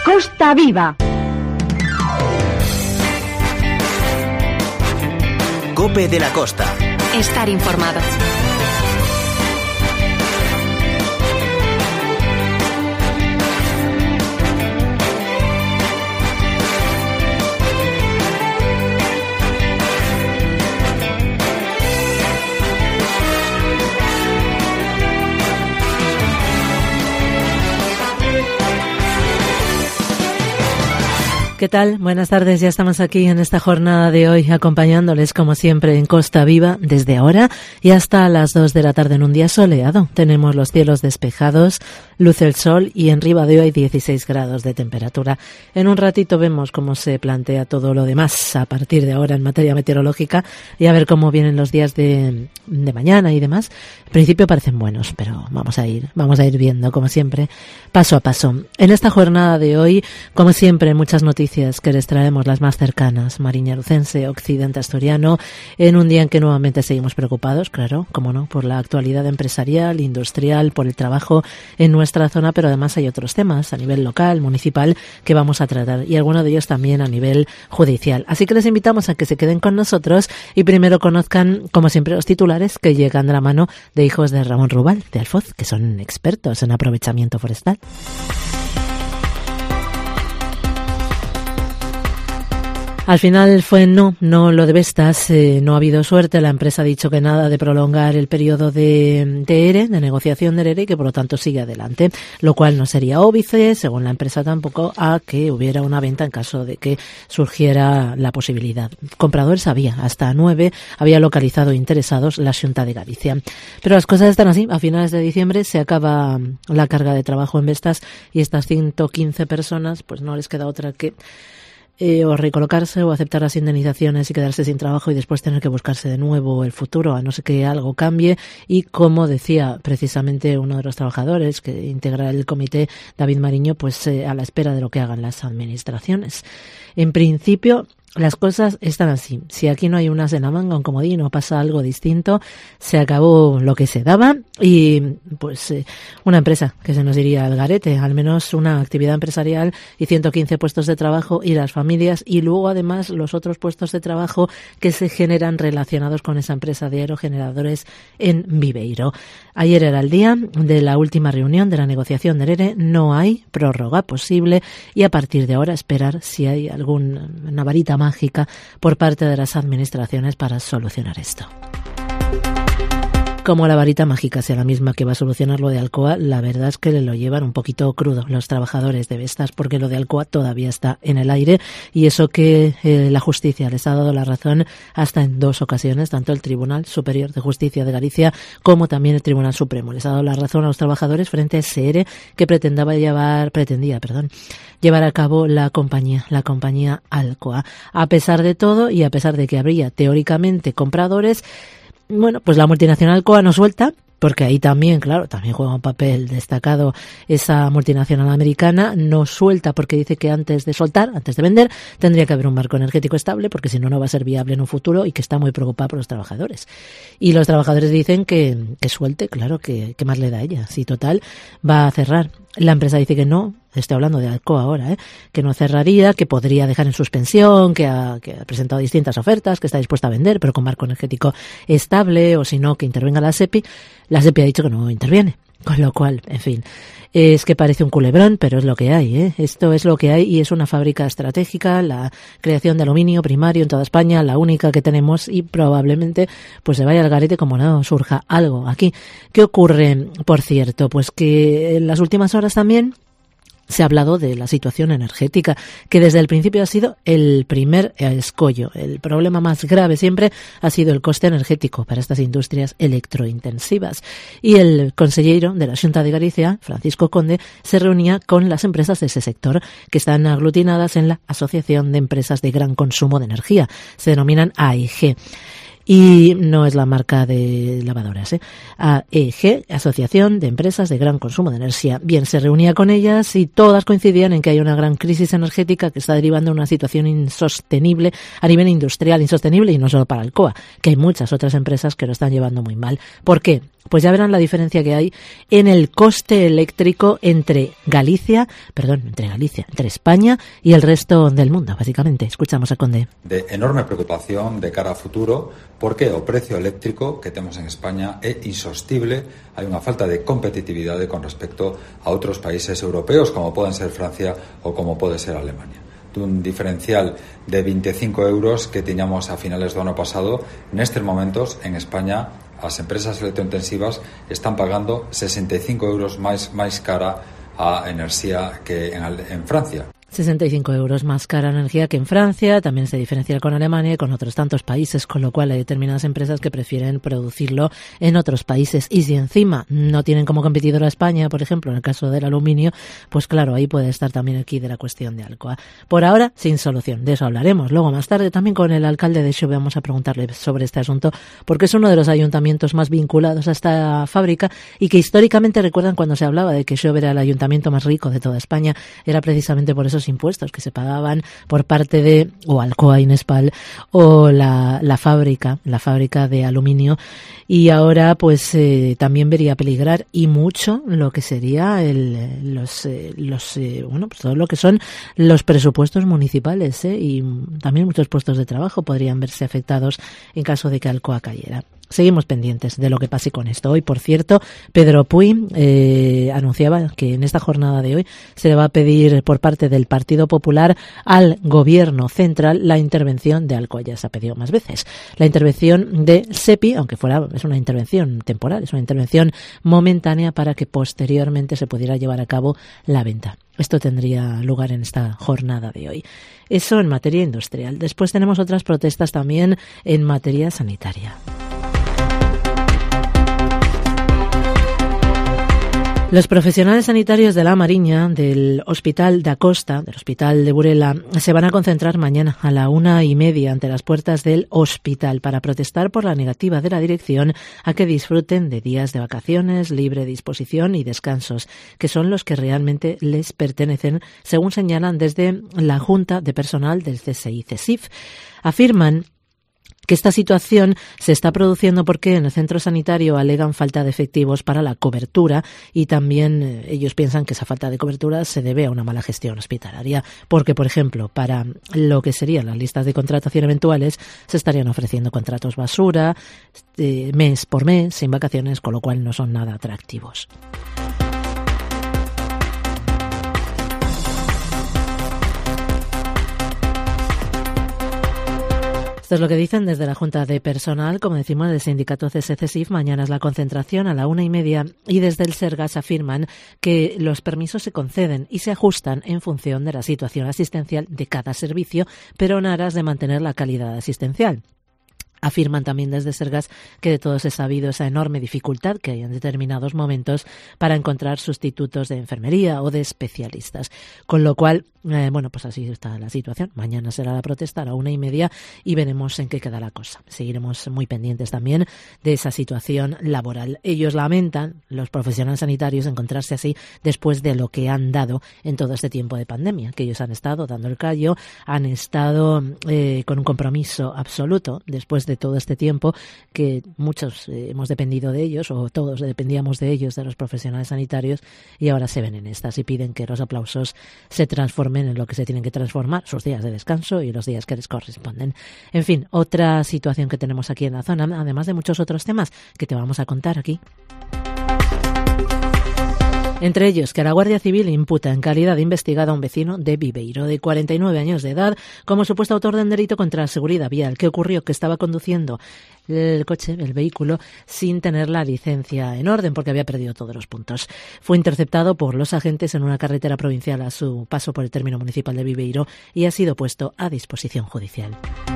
Costa Viva. COPE de la Costa. Estar informado. ¿Qué tal? Buenas tardes, ya estamos aquí en esta jornada de hoy acompañándoles como siempre en Costa Viva desde ahora y hasta las 2 de la tarde en un día soleado. Tenemos los cielos despejados, luce el sol y en Ribadeo hay 16 grados de temperatura. En un ratito vemos cómo se plantea todo lo demás a partir de ahora en materia meteorológica y a ver cómo vienen los días de mañana y demás. En principio parecen buenos, pero vamos a ir viendo como siempre paso a paso. En esta jornada de hoy, como siempre, muchas noticias que les traemos las más cercanas, Mariña Lucense, Occidente Asturiano, en un día en que nuevamente seguimos preocupados, claro, como no, por la actualidad empresarial, industrial, por el trabajo en nuestra zona, pero además hay otros temas a nivel local, municipal, que vamos a tratar y algunos de ellos también a nivel judicial. Así que les invitamos a que se queden con nosotros y primero conozcan, como siempre, los titulares que llegan de la mano de hijos de Ramón Rubal, de Alfoz, que son expertos en aprovechamiento forestal. Al final fue no lo de Vestas, no ha habido suerte. La empresa ha dicho que nada de prolongar el periodo de ERE, de negociación del ERE, y que por lo tanto sigue adelante, lo cual no sería óbice, según la empresa tampoco, a que hubiera una venta en caso de que surgiera la posibilidad. Compradores había, hasta 9 había localizado interesados la Xunta de Galicia. Pero las cosas están así, a finales de diciembre se acaba la carga de trabajo en Vestas y estas 115 personas pues no les queda otra que o recolocarse o aceptar las indemnizaciones y quedarse sin trabajo y después tener que buscarse de nuevo el futuro, a no ser que algo cambie. Y como decía precisamente uno de los trabajadores que integra el comité, David Mariño, pues a la espera de lo que hagan las administraciones. En principio, las cosas están así. Si aquí no hay unas en la manga, un comodín o pasa algo distinto, se acabó lo que se daba y pues una empresa que se nos iría al garete, al menos una actividad empresarial y 115 puestos de trabajo y las familias y luego además los otros puestos de trabajo que se generan relacionados con esa empresa de aerogeneradores en Viveiro. Ayer era el día de la última reunión de la negociación del ERE, no hay prórroga posible y a partir de ahora esperar si hay alguna varita mágica por parte de las administraciones para solucionar esto. Como la varita mágica sea la misma que va a solucionar lo de Alcoa, la verdad es que le lo llevan un poquito crudo los trabajadores de Vestas, porque lo de Alcoa todavía está en el aire y eso que la justicia les ha dado la razón hasta en 2 ocasiones, tanto el Tribunal Superior de Justicia de Galicia como también el Tribunal Supremo. Les ha dado la razón a los trabajadores frente a ese ERE que pretendía llevar a cabo la compañía Alcoa. A pesar de todo y a pesar de que habría teóricamente compradores, bueno, pues la multinacional Alcoa no suelta, porque ahí también, claro, también juega un papel destacado esa multinacional americana, no suelta porque dice que antes de soltar, antes de vender, tendría que haber un marco energético estable, porque si no, no va a ser viable en un futuro y que está muy preocupada por los trabajadores. Y los trabajadores dicen que suelte, claro, que más le da a ella, si total va a cerrar. La empresa dice que no, estoy hablando de Alcoa ahora, que no cerraría, que podría dejar en suspensión, que ha presentado distintas ofertas, que está dispuesta a vender, pero con marco energético estable, o si no, que intervenga la SEPI. La SEPI ha dicho que no interviene, con lo cual, en fin, es que parece un culebrón, pero es lo que hay, Esto es lo que hay y es una fábrica estratégica, la creación de aluminio primario en toda España, la única que tenemos y probablemente pues se vaya al garete como no surja algo aquí. ¿Qué ocurre, por cierto? Pues que en las últimas horas también se ha hablado de la situación energética, que desde el principio ha sido el primer escollo. El problema más grave siempre ha sido el coste energético para estas industrias electrointensivas. Y el consejero de la Xunta de Galicia, Francisco Conde, se reunía con las empresas de ese sector, que están aglutinadas en la Asociación de Empresas de Gran Consumo de Energía. Se denominan AEG. Y no es la marca de lavadoras, AEG, Asociación de Empresas de Gran Consumo de Energía. Bien, se reunía con ellas y todas coincidían en que hay una gran crisis energética que está derivando en una situación insostenible a nivel industrial, insostenible y no solo para Alcoa, que hay muchas otras empresas que lo están llevando muy mal. ¿Por qué? Pues ya verán la diferencia que hay en el coste eléctrico entre España y el resto del mundo, básicamente. Escuchamos a Conde. De enorme preocupación de cara a futuro, porque o precio eléctrico que temos en España é insostible, hai unha falta de competitividade con respecto a outros países europeos, como poden ser Francia ou como pode ser Alemania. Dun diferencial de 25 euros que tiñamos a finales do ano pasado, nestes momentos en España as empresas electrointensivas están pagando 65 euros máis cara a enerxía que en Francia. 65 euros más cara la energía que en Francia, también se diferencia con Alemania y con otros tantos países, con lo cual hay determinadas empresas que prefieren producirlo en otros países. Y si encima no tienen como competidora a España, por ejemplo, en el caso del aluminio, pues claro, ahí puede estar también aquí de la cuestión de Alcoa. Por ahora, sin solución. De eso hablaremos. Luego, más tarde, también con el alcalde de Xove vamos a preguntarle sobre este asunto, porque es uno de los ayuntamientos más vinculados a esta fábrica y que históricamente recuerdan cuando se hablaba de que Xove era el ayuntamiento más rico de toda España, era precisamente por esos impuestos que se pagaban por parte de o Alcoa Inespal o la fábrica de aluminio, y ahora pues también vería peligrar y mucho lo que sería pues todo lo que son los presupuestos municipales, y también muchos puestos de trabajo podrían verse afectados en caso de que Alcoa cayera. Seguimos pendientes de lo que pase con esto. Hoy, por cierto, Pedro Puy anunciaba que en esta jornada de hoy se le va a pedir por parte del Partido Popular al Gobierno central la intervención de Alcoa. Ya se ha pedido más veces. La intervención de SEPI, aunque es una intervención temporal, es una intervención momentánea para que posteriormente se pudiera llevar a cabo la venta. Esto tendría lugar en esta jornada de hoy. Eso en materia industrial. Después tenemos otras protestas también en materia sanitaria. Los profesionales sanitarios de La Mariña, del Hospital da Costa, del Hospital de Burela, se van a concentrar mañana a la 1:30 ante las puertas del hospital para protestar por la negativa de la dirección a que disfruten de días de vacaciones, libre disposición y descansos, que son los que realmente les pertenecen, según señalan desde la Junta de Personal del CSI-CESIF. Afirman que esta situación se está produciendo porque en el centro sanitario alegan falta de efectivos para la cobertura, y también ellos piensan que esa falta de cobertura se debe a una mala gestión hospitalaria, porque, por ejemplo, para lo que serían las listas de contratación eventuales se estarían ofreciendo contratos basura, mes por mes, sin vacaciones, con lo cual no son nada atractivos. Esto es lo que dicen desde la Junta de Personal, como decimos, del sindicato CSI-CESIF. Mañana es la concentración a la 1:30 y desde el Sergas afirman que los permisos se conceden y se ajustan en función de la situación asistencial de cada servicio, pero en aras de mantener la calidad asistencial. Afirman también desde Sergas que de todos es sabido esa enorme dificultad que hay en determinados momentos para encontrar sustitutos de enfermería o de especialistas. Con lo cual, pues así está la situación. Mañana será la protesta a la 1:30 y veremos en qué queda la cosa. Seguiremos muy pendientes también de esa situación laboral. Ellos lamentan, los profesionales sanitarios, encontrarse así después de lo que han dado en todo este tiempo de pandemia, que ellos han estado dando el callo, han estado con un compromiso absoluto después de todo este tiempo que muchos hemos dependido de ellos, o todos dependíamos de ellos, de los profesionales sanitarios, y ahora se ven en estas y piden que los aplausos se transformen en lo que se tienen que transformar, sus días de descanso y los días que les corresponden. En fin, otra situación que tenemos aquí en la zona, además de muchos otros temas que te vamos a contar aquí. Entre ellos, que la Guardia Civil imputa en calidad de investigado a un vecino de Viveiro, de 49 años de edad, como supuesto autor de un delito contra la seguridad vial. ¿Qué ocurrió? Que estaba conduciendo el vehículo, sin tener la licencia en orden, porque había perdido todos los puntos. Fue interceptado por los agentes en una carretera provincial a su paso por el término municipal de Viveiro y ha sido puesto a disposición judicial.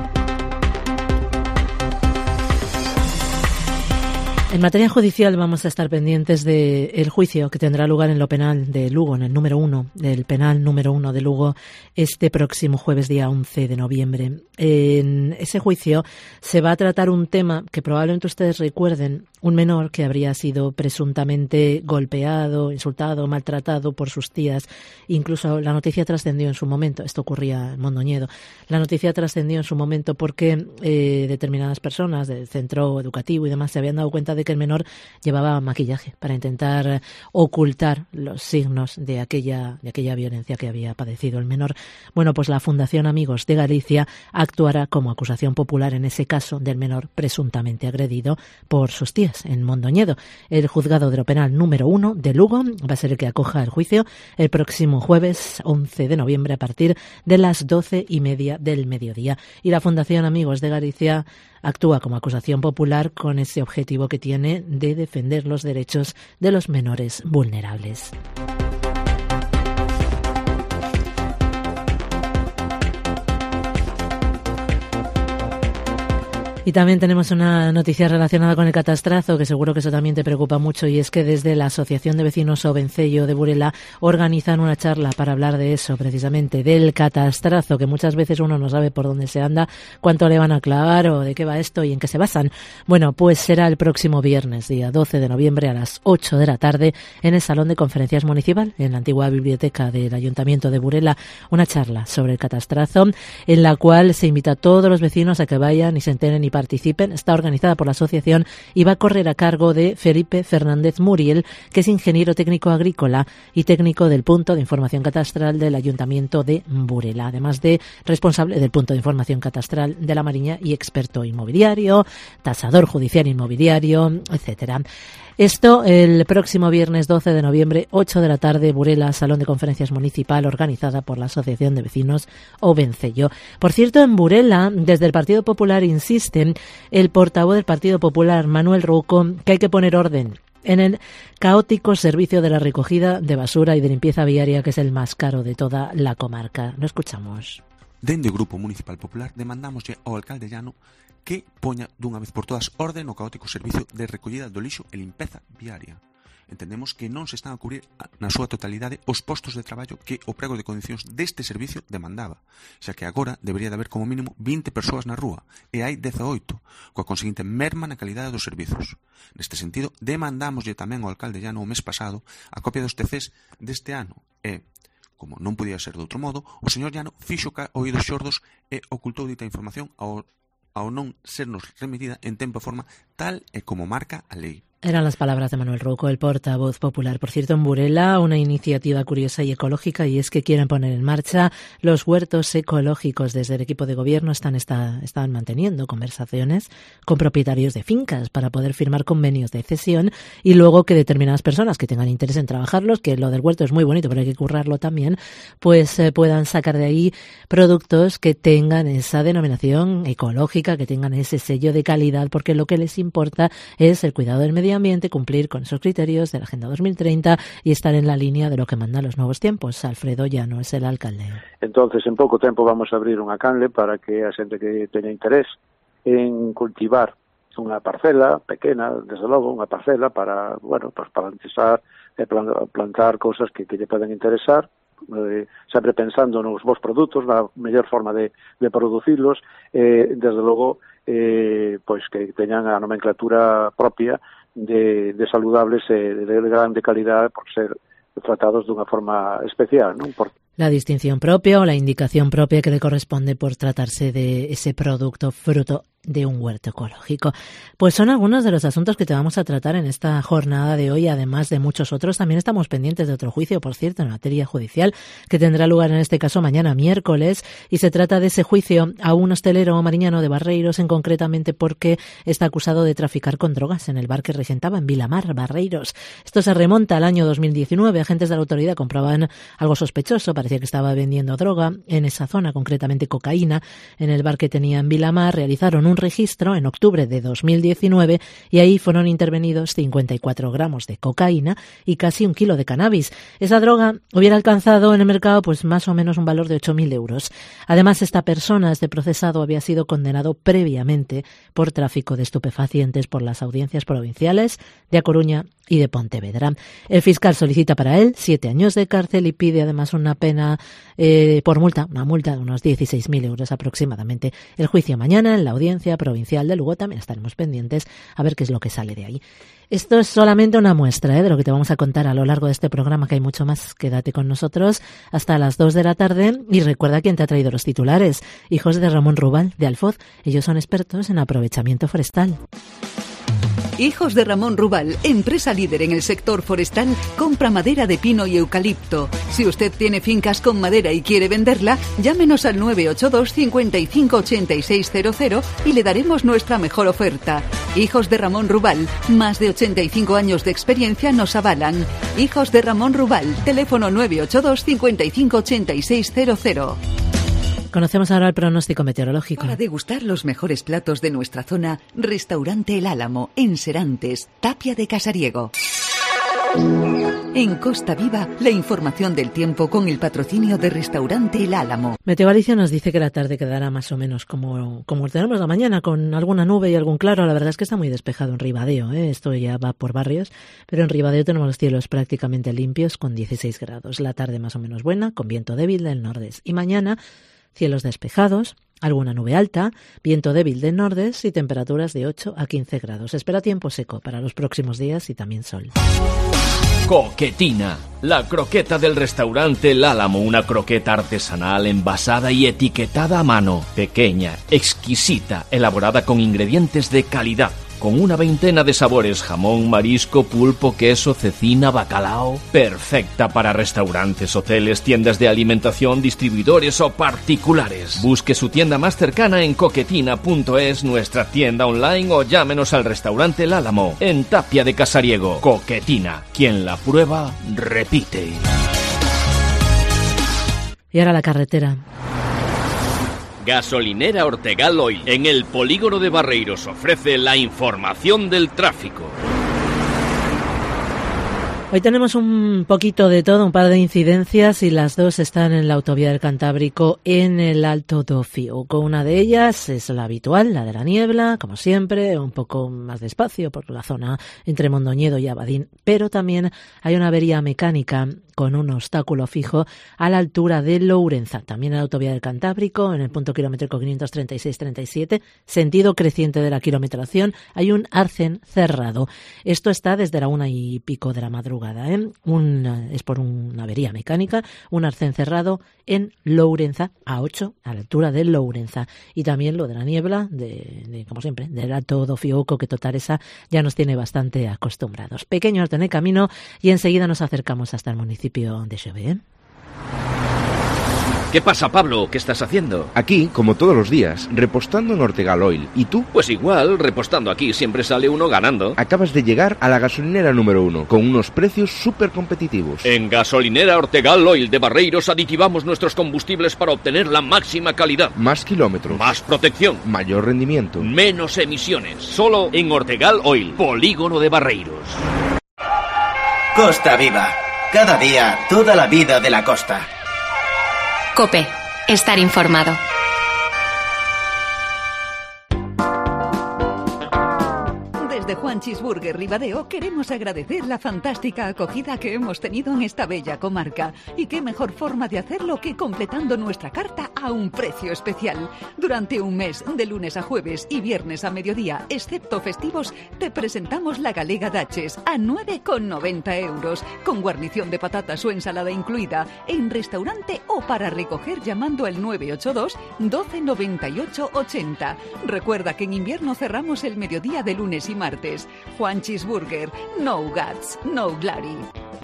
En materia judicial vamos a estar pendientes del juicio que tendrá lugar en lo penal de Lugo, en el número 1, del penal número 1 de Lugo, este próximo jueves día 11 de noviembre. En ese juicio se va a tratar un tema que probablemente ustedes recuerden, un menor que habría sido presuntamente golpeado, insultado, maltratado por sus tías. Incluso la noticia trascendió en su momento, esto ocurría en Mondoñedo, la noticia trascendió en su momento porque determinadas personas del centro educativo y demás se habían dado cuenta de que el menor llevaba maquillaje para intentar ocultar los signos de aquella violencia que había padecido el menor. Bueno, pues la Fundación Amigos de Galicia actuará como acusación popular en ese caso del menor presuntamente agredido por sus tías en Mondoñedo. El juzgado de lo penal número 1 de Lugo va a ser el que acoja el juicio el próximo jueves 11 de noviembre a partir de las 12:30 del mediodía. Y la Fundación Amigos de Galicia actúa como acusación popular con ese objetivo que tiene de defender los derechos de los menores vulnerables. Y también tenemos una noticia relacionada con el catastrazo, que seguro que eso también te preocupa mucho, y es que desde la Asociación de Vecinos Ovencello de Burela organizan una charla para hablar de eso, precisamente, del catastrazo, que muchas veces uno no sabe por dónde se anda, cuánto le van a clavar o de qué va esto y en qué se basan. Bueno, pues será el próximo viernes, día 12 de noviembre a las 8 de la tarde, en el Salón de Conferencias Municipal, en la antigua biblioteca del Ayuntamiento de Burela, una charla sobre el catastrazo, en la cual se invita a todos los vecinos a que vayan y se enteren y participen. Está organizada por la asociación y va a correr a cargo de Felipe Fernández Muriel, que es ingeniero técnico agrícola y técnico del punto de información catastral del Ayuntamiento de Burela, además de responsable del punto de información catastral de la Mariña y experto inmobiliario, tasador judicial inmobiliario, etcétera. Esto el próximo viernes 12 de noviembre, 8 de la tarde, Burela, Salón de Conferencias Municipal, organizada por la Asociación de Vecinos Ovencello. Por cierto, en Burela, desde el Partido Popular insisten el portavoz del Partido Popular, Manuel Rouco, que hay que poner orden en el caótico servicio de la recogida de basura y de limpieza viaria, que es el más caro de toda la comarca. Lo escuchamos. Dende o Grupo Municipal Popular demandamoslle ao alcalde Llano que poña dunha vez por todas orden no caótico servicio de recollida do lixo e limpeza viaria. Entendemos que non se están a cubrir na súa totalidade os postos de traballo que o prego de condicións deste servicio demandaba, xa que agora debería de haber como mínimo 20 persoas na rúa e hai 18, coa conseguinte merma na calidade dos servizos. Neste sentido, demandámoslle tamén ao alcalde Llano o mes pasado a copia dos TCs deste ano e, como non podía ser de outro modo, o señor Llano fixo oídos xordos e ocultou dita información ao non sernos remitida en tempo e forma tal e como marca a lei. Eran las palabras de Manuel Rouco, el portavoz popular. Por cierto, en Burela, una iniciativa curiosa y ecológica, y es que quieren poner en marcha los huertos ecológicos. Desde el equipo de gobierno están manteniendo conversaciones con propietarios de fincas para poder firmar convenios de cesión y luego que determinadas personas que tengan interés en trabajarlos, que lo del huerto es muy bonito, pero hay que currarlo también, pues puedan sacar de ahí productos que tengan esa denominación ecológica, que tengan ese sello de calidad, porque lo que les importa es el cuidado del medio ambiente, cumplir con esos criterios de la Agenda 2030 y estar en la línea de lo que mandan los nuevos tiempos. Alfredo Llano es el alcalde. Entonces, en pouco tempo vamos a abrir unha canle para que a xente que teña interés en cultivar unha parcela pequena, desde logo, unha parcela para, bueno, pues para empezar a plantar cousas que lle poden interesar, sempre pensando nos vos produtos, na mellor forma de producirlos, desde logo, pois que teñan a nomenclatura propia de saludables e de grande calidad por ser tratados dunha forma especial, non? La distinción propia o la indicación propia que le corresponde por tratarse de ese producto fruto de un huerto ecológico. Pues son algunos de los asuntos que te vamos a tratar en esta jornada de hoy, además de muchos otros. También estamos pendientes de otro juicio, por cierto, en materia judicial, que tendrá lugar en este caso mañana miércoles, y se trata de ese juicio a un hostelero mariñano de Barreiros, en concretamente porque está acusado de traficar con drogas en el bar que regentaba en Vilamar, Barreiros. Esto se remonta al año 2019. Agentes de la autoridad comprobaban algo sospechoso, parecía que estaba vendiendo droga en esa zona, concretamente cocaína, en el bar que tenía en Vilamar. Realizaron un registro en octubre de 2019 y ahí fueron intervenidos 54 gramos de cocaína y casi 1 kilo de cannabis. Esa droga hubiera alcanzado en el mercado pues más o menos un valor de 8.000 euros. Además, esta persona, este procesado, había sido condenado previamente por tráfico de estupefacientes por las audiencias provinciales de A Coruña y de Pontevedra. El fiscal solicita para él 7 años de cárcel y pide además una pena por multa, una multa de unos 16.000 euros aproximadamente. El juicio mañana en la Audiencia Provincial de Lugo, también estaremos pendientes a ver qué es lo que sale de ahí. Esto es solamente una muestra de lo que te vamos a contar a lo largo de este programa, que hay mucho más. Quédate con nosotros hasta las 2 de la tarde y recuerda quién te ha traído los titulares. Hijos de Ramón Rubal, de Alfoz. Ellos son expertos en aprovechamiento forestal. Hijos de Ramón Rubal, empresa líder en el sector forestal, compra madera de pino y eucalipto. Si usted tiene fincas con madera y quiere venderla, llámenos al 982 55 8600 y le daremos nuestra mejor oferta. Hijos de Ramón Rubal, más de 85 años de experiencia nos avalan. Hijos de Ramón Rubal, teléfono 982 55 8600. Conocemos ahora el pronóstico meteorológico. Para degustar los mejores platos de nuestra zona, Restaurante El Álamo, en Serantes, Tapia de Casariego. En Costa Viva, la información del tiempo con el patrocinio de Restaurante El Álamo. Meteo Galicia nos dice que la tarde quedará más o menos como tenemos la mañana, con alguna nube y algún claro. La verdad es que está muy despejado en Ribadeo, Esto ya va por barrios, pero en Ribadeo tenemos los cielos prácticamente limpios con 16 grados. La tarde más o menos buena, con viento débil del nordeste. Y mañana, cielos despejados, alguna nube alta, viento débil del nordeste y temperaturas de 8 a 15 grados. Se espera tiempo seco para los próximos días y también sol. Coquetina, la croqueta del restaurante El Álamo, una croqueta artesanal envasada y etiquetada a mano, pequeña, exquisita, elaborada con ingredientes de calidad, con una veintena de sabores: jamón, marisco, pulpo, queso, cecina, bacalao. Perfecta para restaurantes, hoteles, tiendas de alimentación, distribuidores o particulares. Busque su tienda más cercana en coquetina.es, nuestra tienda online, o llámenos al restaurante El Álamo, en Tapia de Casariego. Coquetina, quien la prueba, repite. Y ahora la carretera. Gasolinera Ortegal Oil, en el polígono de Barreiros, ofrece la información del tráfico. Hoy tenemos un poquito de todo, un par de incidencias, y las dos están en la autovía del Cantábrico, en el Alto do Fiuco. Una de ellas es la habitual, la de la niebla, como siempre, un poco más despacio por la zona entre Mondoñedo y Abadín, pero también hay una avería mecánica con un obstáculo fijo a la altura de Lourenza, también en la autovía del Cantábrico, en el punto kilométrico 536-37, sentido creciente de la kilometración, hay un arcén cerrado. Esto está desde la 1:00 de la madrugada. Es por una avería mecánica, un arcén cerrado en Lourenza, A8, a la altura de Lourenza. Y también lo de la niebla, como siempre, del Alto do Fiuco, que total esa ya nos tiene bastante acostumbrados. Pequeño alto en el camino y enseguida nos acercamos hasta el municipio de Xove. ¿Qué pasa, Pablo? ¿Qué estás haciendo? Aquí, como todos los días, repostando en Ortegal Oil. ¿Y tú? Pues igual, repostando aquí siempre sale uno ganando. Acabas de llegar a la gasolinera número 1, con unos precios súper competitivos. En Gasolinera Ortegal Oil de Barreiros aditivamos nuestros combustibles para obtener la máxima calidad. Más kilómetros. Más protección. Mayor rendimiento. Menos emisiones. Solo en Ortegal Oil, polígono de Barreiros. Costa Viva. Cada día, toda la vida de la costa. COPE. Estar informado. Desde Juanchis Burger Ribadeo queremos agradecer la fantástica acogida que hemos tenido en esta bella comarca. Y qué mejor forma de hacerlo que completando nuestra carta a un precio especial. Durante un mes, de lunes a jueves y viernes a mediodía, excepto festivos, te presentamos la galega daches a 9,90 euros, con guarnición de patatas o ensalada incluida, en restaurante o para recoger llamando al 982 12 98 80. Recuerda que en invierno cerramos el mediodía de lunes y martes. Juanchis Burger, no guts, no glory.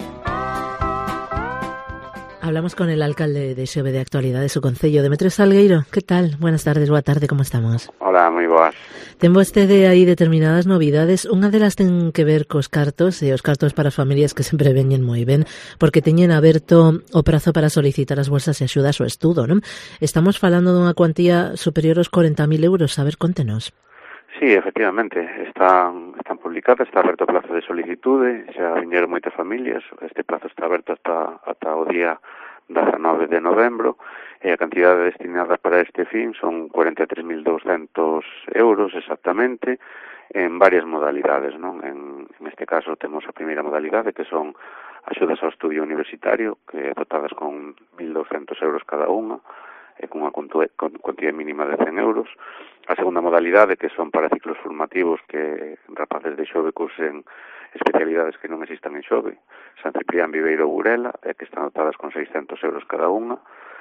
Hablamos con el alcalde de Xove de actualidade do Concello, Demetrio Salgueiro. Que tal? Buenas tardes, boa tarde, como estamos? Hola, moi boas. Ten vostede aí determinadas novidades. Unha delas ten que ver cos cartos, e os cartos para as familias que sempre veñen moi ben, porque teñen aberto o prazo para solicitar as bolsas e axudas ao estudo, non? Estamos falando dunha cuantía superior aos 40.000 euros. A ver, contenos. Sí, efectivamente, están publicadas, está aberto o plazo de solicitude, xa viñeron moitas familias, este plazo está aberto ata o día 19 de novembro, e a cantidade destinada para este fin son 43.200 euros exactamente, en varias modalidades, non? En este caso temos a primeira modalidade, que son axudas ao estudio universitario, que dotadas con 1.200 euros cada unha, con unha cuantía mínima de 100 euros. A segunda modalidade, que son para ciclos formativos que rapaces de Xove cursen especialidades que non existan en Xove, San Ciprián, Viveiro ou Burela, que están dotadas con 600 euros cada unha.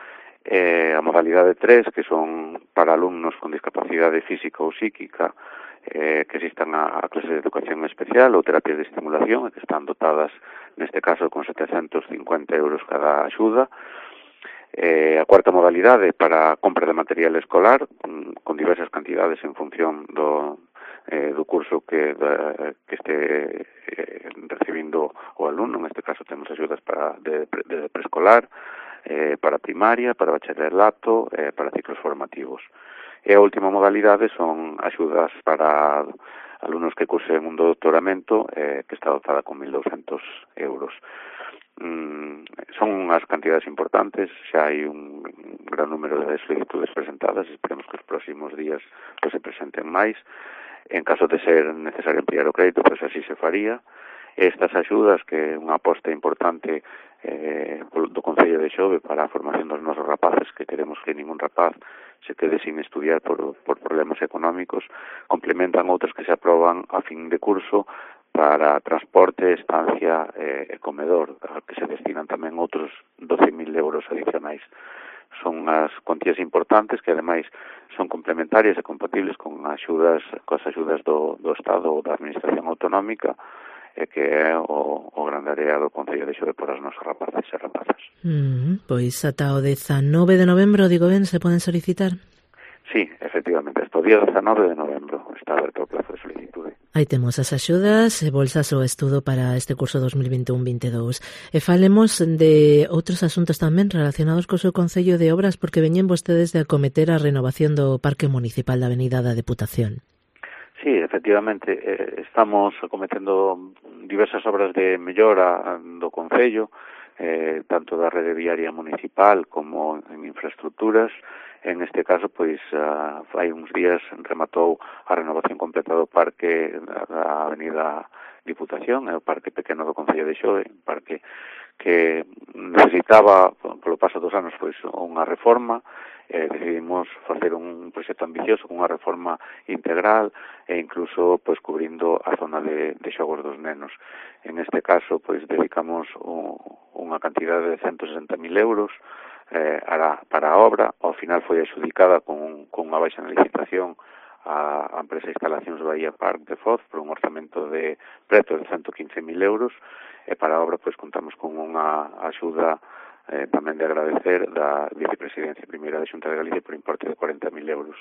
A modalidade 3, que son para alumnos con discapacidade física ou psíquica, que asistan a clases de educación especial ou terapias de estimulación, que están dotadas, neste caso, con 750 euros cada axuda. A cuarta modalidade para compra de material escolar, con diversas cantidades en función do curso que este recibindo o alumno. Neste caso temos axudas de preescolar, para primaria, para bacharelato, para ciclos formativos. E a última modalidade son axudas para alumnos que cursen un doutoramento, que está dotada con 1.200 euros. Son unhas cantidades importantes, xa hai un gran número de solicitudes presentadas, esperemos que os próximos días se presenten máis. En caso de ser necesario ampliar o crédito, pois así se faría. Estas axudas, que é unha aposta importante do Concello de Xove para a formación dos nosos rapaces, que queremos que ningún rapaz se quede sin estudiar por problemas económicos, complementan outras que se aproban a fin de curso para transporte, estancia e comedor, a que se destinan tamén outros 12.000 euros adicionais. Son as cuantías importantes que, ademais, son complementarias e compatibles con as axudas do Estado ou da Administración Autonómica, que é o grande área do Concello de Xove por as nosas rapaces e rapazas. Pois ata o 19 de novembro, digo ben, se poden solicitar? Sí, efectivamente, hasta o día 19 de novembro está aberto o plazo de solicitude. Aí temos as axudas e bolsas ao estudo para este curso 2021-22. E falemos de outros asuntos tamén relacionados co seu Concello de Obras, porque veñen vostedes de acometer a renovación do Parque Municipal da Avenida da Deputación. Sí, efectivamente, estamos acometendo diversas obras de mellora do Concello, tanto da rede viaria municipal como en infraestructuras. En este caso, pois, hai uns días rematou a renovación completa do parque da Avenida Diputación, é o parque pequeno do Concello de Xove, un parque que necesitaba, polo paso dos anos, pois, unha reforma. Decidimos facer un proxecto ambicioso con unha reforma integral e incluso pois cubrindo a zona de xogos dos nenos. En este caso, pois dedicamos unha cantidade de 160.000 euros para a obra. Ao final foi adxudicada con unha baixa na licitación a empresa de instalacións Bahía Park de Foz por un orzamento de preto de 115.000 euros, e para a obra pois contamos con unha axuda tamén de agradecer da Vicepresidencia Primeira da Xunta de Galicia por importe de 40.000 euros,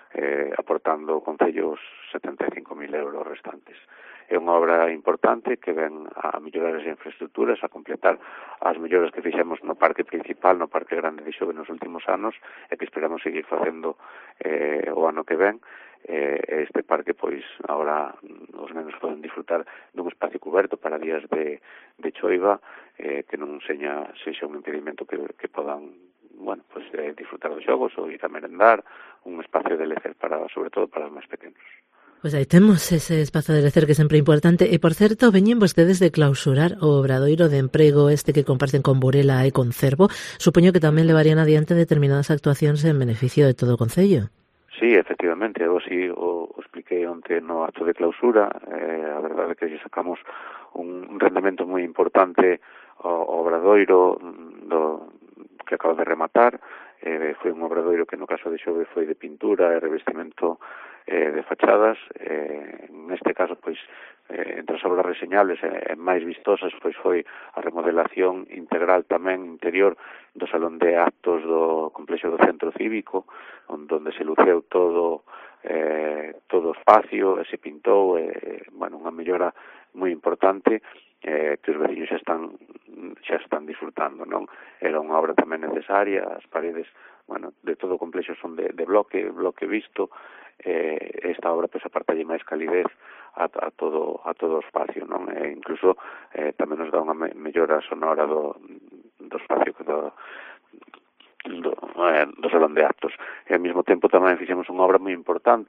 aportando ao Concello os 75.000 euros restantes. É unha obra importante que ven a mellorar as infraestructuras, a completar as melloras que fixemos no parque principal, no parque grande de Xove nos últimos anos, e que esperamos seguir facendo o ano que ven. Este parque, pois, agora os nenos poden disfrutar dun espacio coberto para días de choiva, que non sexa un impedimento que podan, bueno, pues, disfrutar dos xogos ou ir a merendar, un espacio de lecer sobre todo para os máis pequenos. Pois aí temos ese espazo de lecer que é sempre importante. E, por certo, veñen vostedes de clausurar o obradoiro de emprego este que comparten con Burela e con Cervo. Supoño que tamén levarían adiante determinadas actuacións en beneficio de todo o Concello. Sí, efectivamente, eu así o expliquei onte no acto de clausura. A verdade é que sacamos un rendemento moi importante ao obradoiro que acaba de rematar. Foi un obradoiro que no caso de Xove foi de pintura e revestimento de fachadas. Neste caso, pois, entre as obras reseñables e máis vistosas, pois foi a remodelación integral tamén interior do salón de actos do complexo do centro cívico, onde se luceu todo o espacio, e se pintou, bueno, unha mellora moi importante que os veciños xa están disfrutando, non? Era unha obra tamén necesaria, as paredes, bueno, de todo o complexo son de bloque visto. Esta obra pois apartalle máis calidez a todo o espacio, non? Incluso tamén nos dá unha mellora sonora do espacio que do salón de actos. E ao mesmo tempo tamén fixemos unha obra moi importante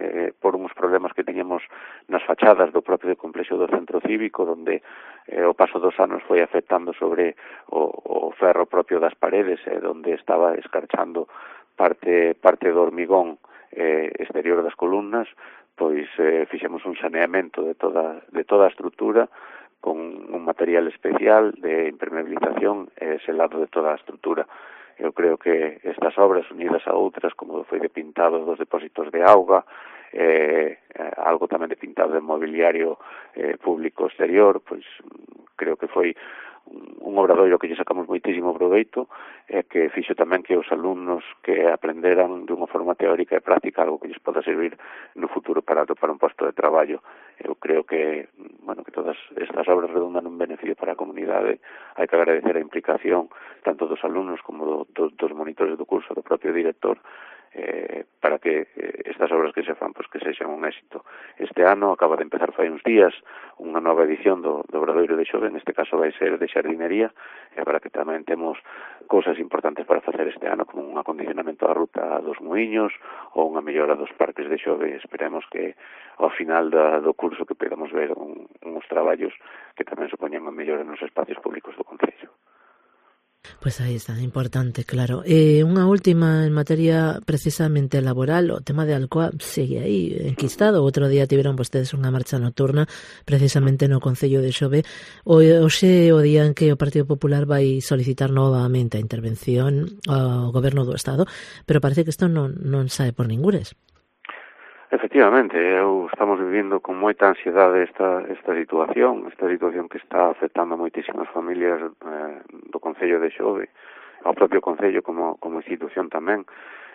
por uns problemas que tiñamos nas fachadas do propio complexo do centro cívico, donde o paso dos anos foi afectando sobre o ferro propio das paredes, donde estaba escarchando parte do hormigón exterior das columnas, pois fixemos un saneamento de toda a estrutura con un material especial de impermeabilización selado de toda a estrutura. Eu creo que estas obras unidas a outras, como foi de pintado dos depósitos de auga, algo tamén de pintado de mobiliario público exterior, pois creo que foi un obradoiro que lle sacamos moitísimo proveito e que fixo tamén que os alumnos que aprenderan dunha forma teórica e práctica algo que lles poda servir no futuro para atopar un posto de traballo. Eu creo que, que todas estas obras redundan un beneficio para a comunidade. Hai que agradecer a implicación tanto dos alumnos como dos monitores do curso, do propio director, para que estas obras que se fan, pois que sexan un éxito. Este ano acaba de empezar fai uns días unha nova edición do Obradoiro de Xove, neste caso vai ser de xardinería, para que tamén temos cousas importantes para facer este ano, como un acondicionamento da ruta dos Muiños ou unha mellora dos parques de Xove. Esperemos que ao final do curso que podamos ver uns traballos que tamén supoñan unha mellora nos espacios públicos do Concello. Pues aí está, importante, claro. Unha última en materia precisamente laboral, o tema de Alcoa sigue aí enquistado. Outro día tiveron vostedes unha marcha nocturna precisamente no Concello de Xove. Hoxe o día en que o Partido Popular vai solicitar novamente a intervención ao Goberno do Estado, pero parece que isto non sae por ningures. Efectivamente, estamos vivindo con moita ansiedade esta situación que está afectando a moitísimas familias do Concello de Xove, ao propio Concello como institución tamén.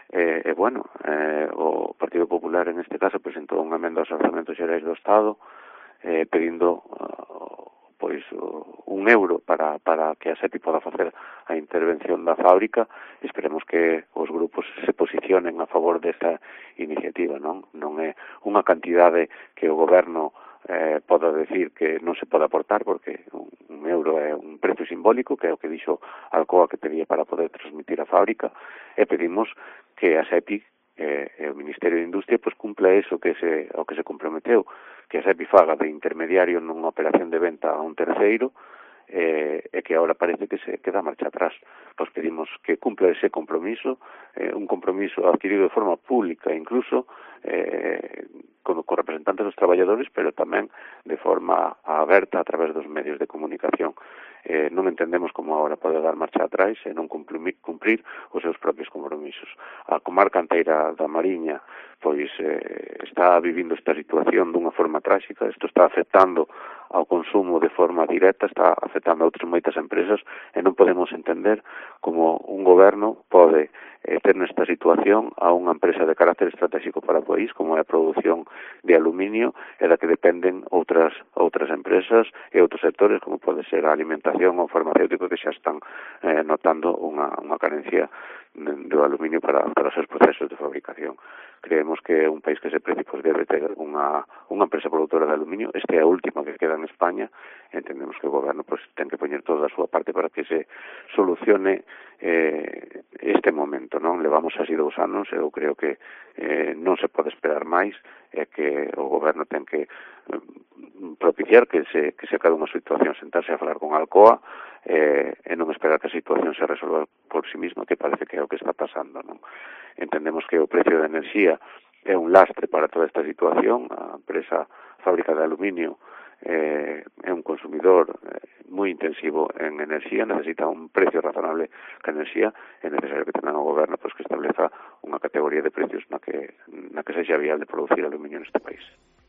O Partido Popular en este caso presentou unha emenda aos orzamentos xerais do Estado pedindo €1 para que a SEPI poda facer a intervención da fábrica. Esperemos que os grupos se posicionen a favor desta iniciativa, non é unha cantidade que o goberno poda decir que non se pode aportar, porque €1 é un precio simbólico, que é o que dixo Alcoa que pedía para poder transmitir a fábrica, e pedimos que a SEPI e o Ministerio de Industria cumpla eso que se comprometeu, que a SEPI faga de intermediario nunha operación de venta a un terceiro, e que agora parece que se queda a marcha atrás. Pois pedimos que cumpla ese compromiso, un compromiso adquirido de forma pública, incluso con representantes dos traballadores, pero tamén de forma aberta a través dos medios de comunicación. Non entendemos como agora pode dar marcha atrás e non cumprir os seus propios compromisos. A comarca anteira da Mariña está vivindo esta situación dunha forma tráxica. Isto está afectando ao consumo de forma directa, está afectando a outras moitas empresas, e non podemos entender como un goberno pode ter nesta situación a unha empresa de carácter estratégico para o país, como é a produción de aluminio, e da que dependen outras empresas e outros sectores, como pode ser a alimentación ou farmacéutico, que xa están notando unha carencia do aluminio para os seus procesos de fabricación. Creemos que un país que se precie debe ter unha empresa produtora de aluminio. Esta é a última que queda en España. Entendemos que o goberno ten que poñer toda a súa parte para que se solucione este momento, non? Levamos así 2 anos, eu creo que non se pode esperar máis, e que o goberno ten que propiciar que se acabe unha situación, sentarse a falar con Alcoa e non esperar que a situación se resolva por sí misma, que parece que é o que está pasando, non? Entendemos que o precio da enerxía é un lastre para toda esta situación. A empresa fábrica de aluminio é un consumidor moi intensivo en enerxía, necesita un precio razonable que a enerxía. É necesario que tengan o goberno que estableza unha categoría de precios na que sexa viable producir aluminio neste país.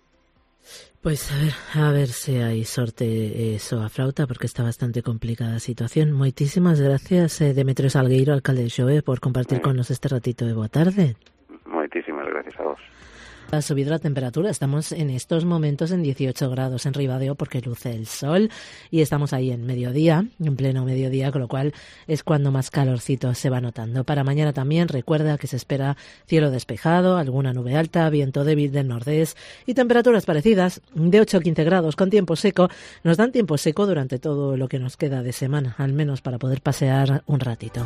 Pois a ver se hai sorte a frauta, porque está bastante complicada a situación. Moitísimas gracias, Demetrio Salgueiro, alcalde de Xove, por compartir con nos este ratito de boa tarde. Moitísimas gracias a vos. Ha subido la temperatura, estamos en estos momentos en 18 grados en Ribadeo porque luce el sol y estamos ahí en mediodía, en pleno mediodía, con lo cual es cuando más calorcito se va notando. Para mañana también recuerda que se espera cielo despejado, alguna nube alta, viento débil del nordés y temperaturas parecidas de 8 a 15 grados con tiempo seco. Nos dan tiempo seco durante todo lo que nos queda de semana, al menos para poder pasear un ratito.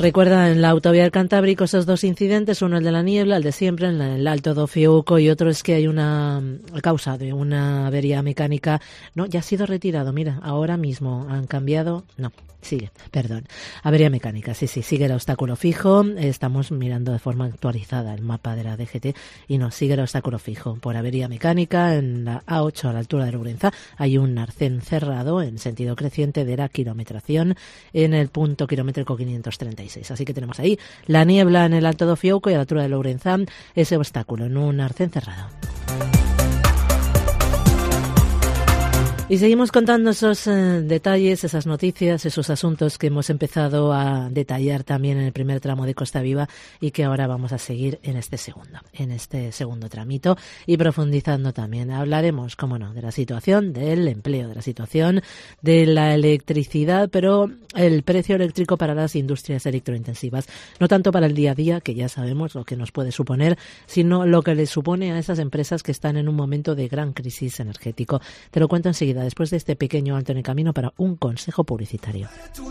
Recuerda, en la autovía del Cantábrico esos dos incidentes, uno el de la niebla, el de siempre, en el Alto do Fiuco, y otro es que hay una causa de una avería mecánica. No, ya ha sido retirado, mira, ahora mismo han cambiado, no. Sigue, perdón. Avería mecánica, sí, sigue el obstáculo fijo. Estamos mirando de forma actualizada el mapa de la DGT y no, sigue el obstáculo fijo. Por avería mecánica, en la A8 a la altura de Lourenzá hay un arcén cerrado en sentido creciente de la kilometración en el punto kilométrico 536. Así que tenemos ahí la niebla en el Alto do Fiuco y a la altura de Lourenzá ese obstáculo en un arcén cerrado. Y seguimos contando esos detalles, esas noticias, esos asuntos que hemos empezado a detallar también en el primer tramo de Costa Viva y que ahora vamos a seguir en este segundo tramito y profundizando también. Hablaremos, cómo no, de la situación del empleo, de la situación de la electricidad, pero el precio eléctrico para las industrias electrointensivas. No tanto para el día a día, que ya sabemos lo que nos puede suponer, sino lo que les supone a esas empresas que están en un momento de gran crisis energético. Te lo cuento enseguida, después de este pequeño alto en el camino para un consejo publicitario.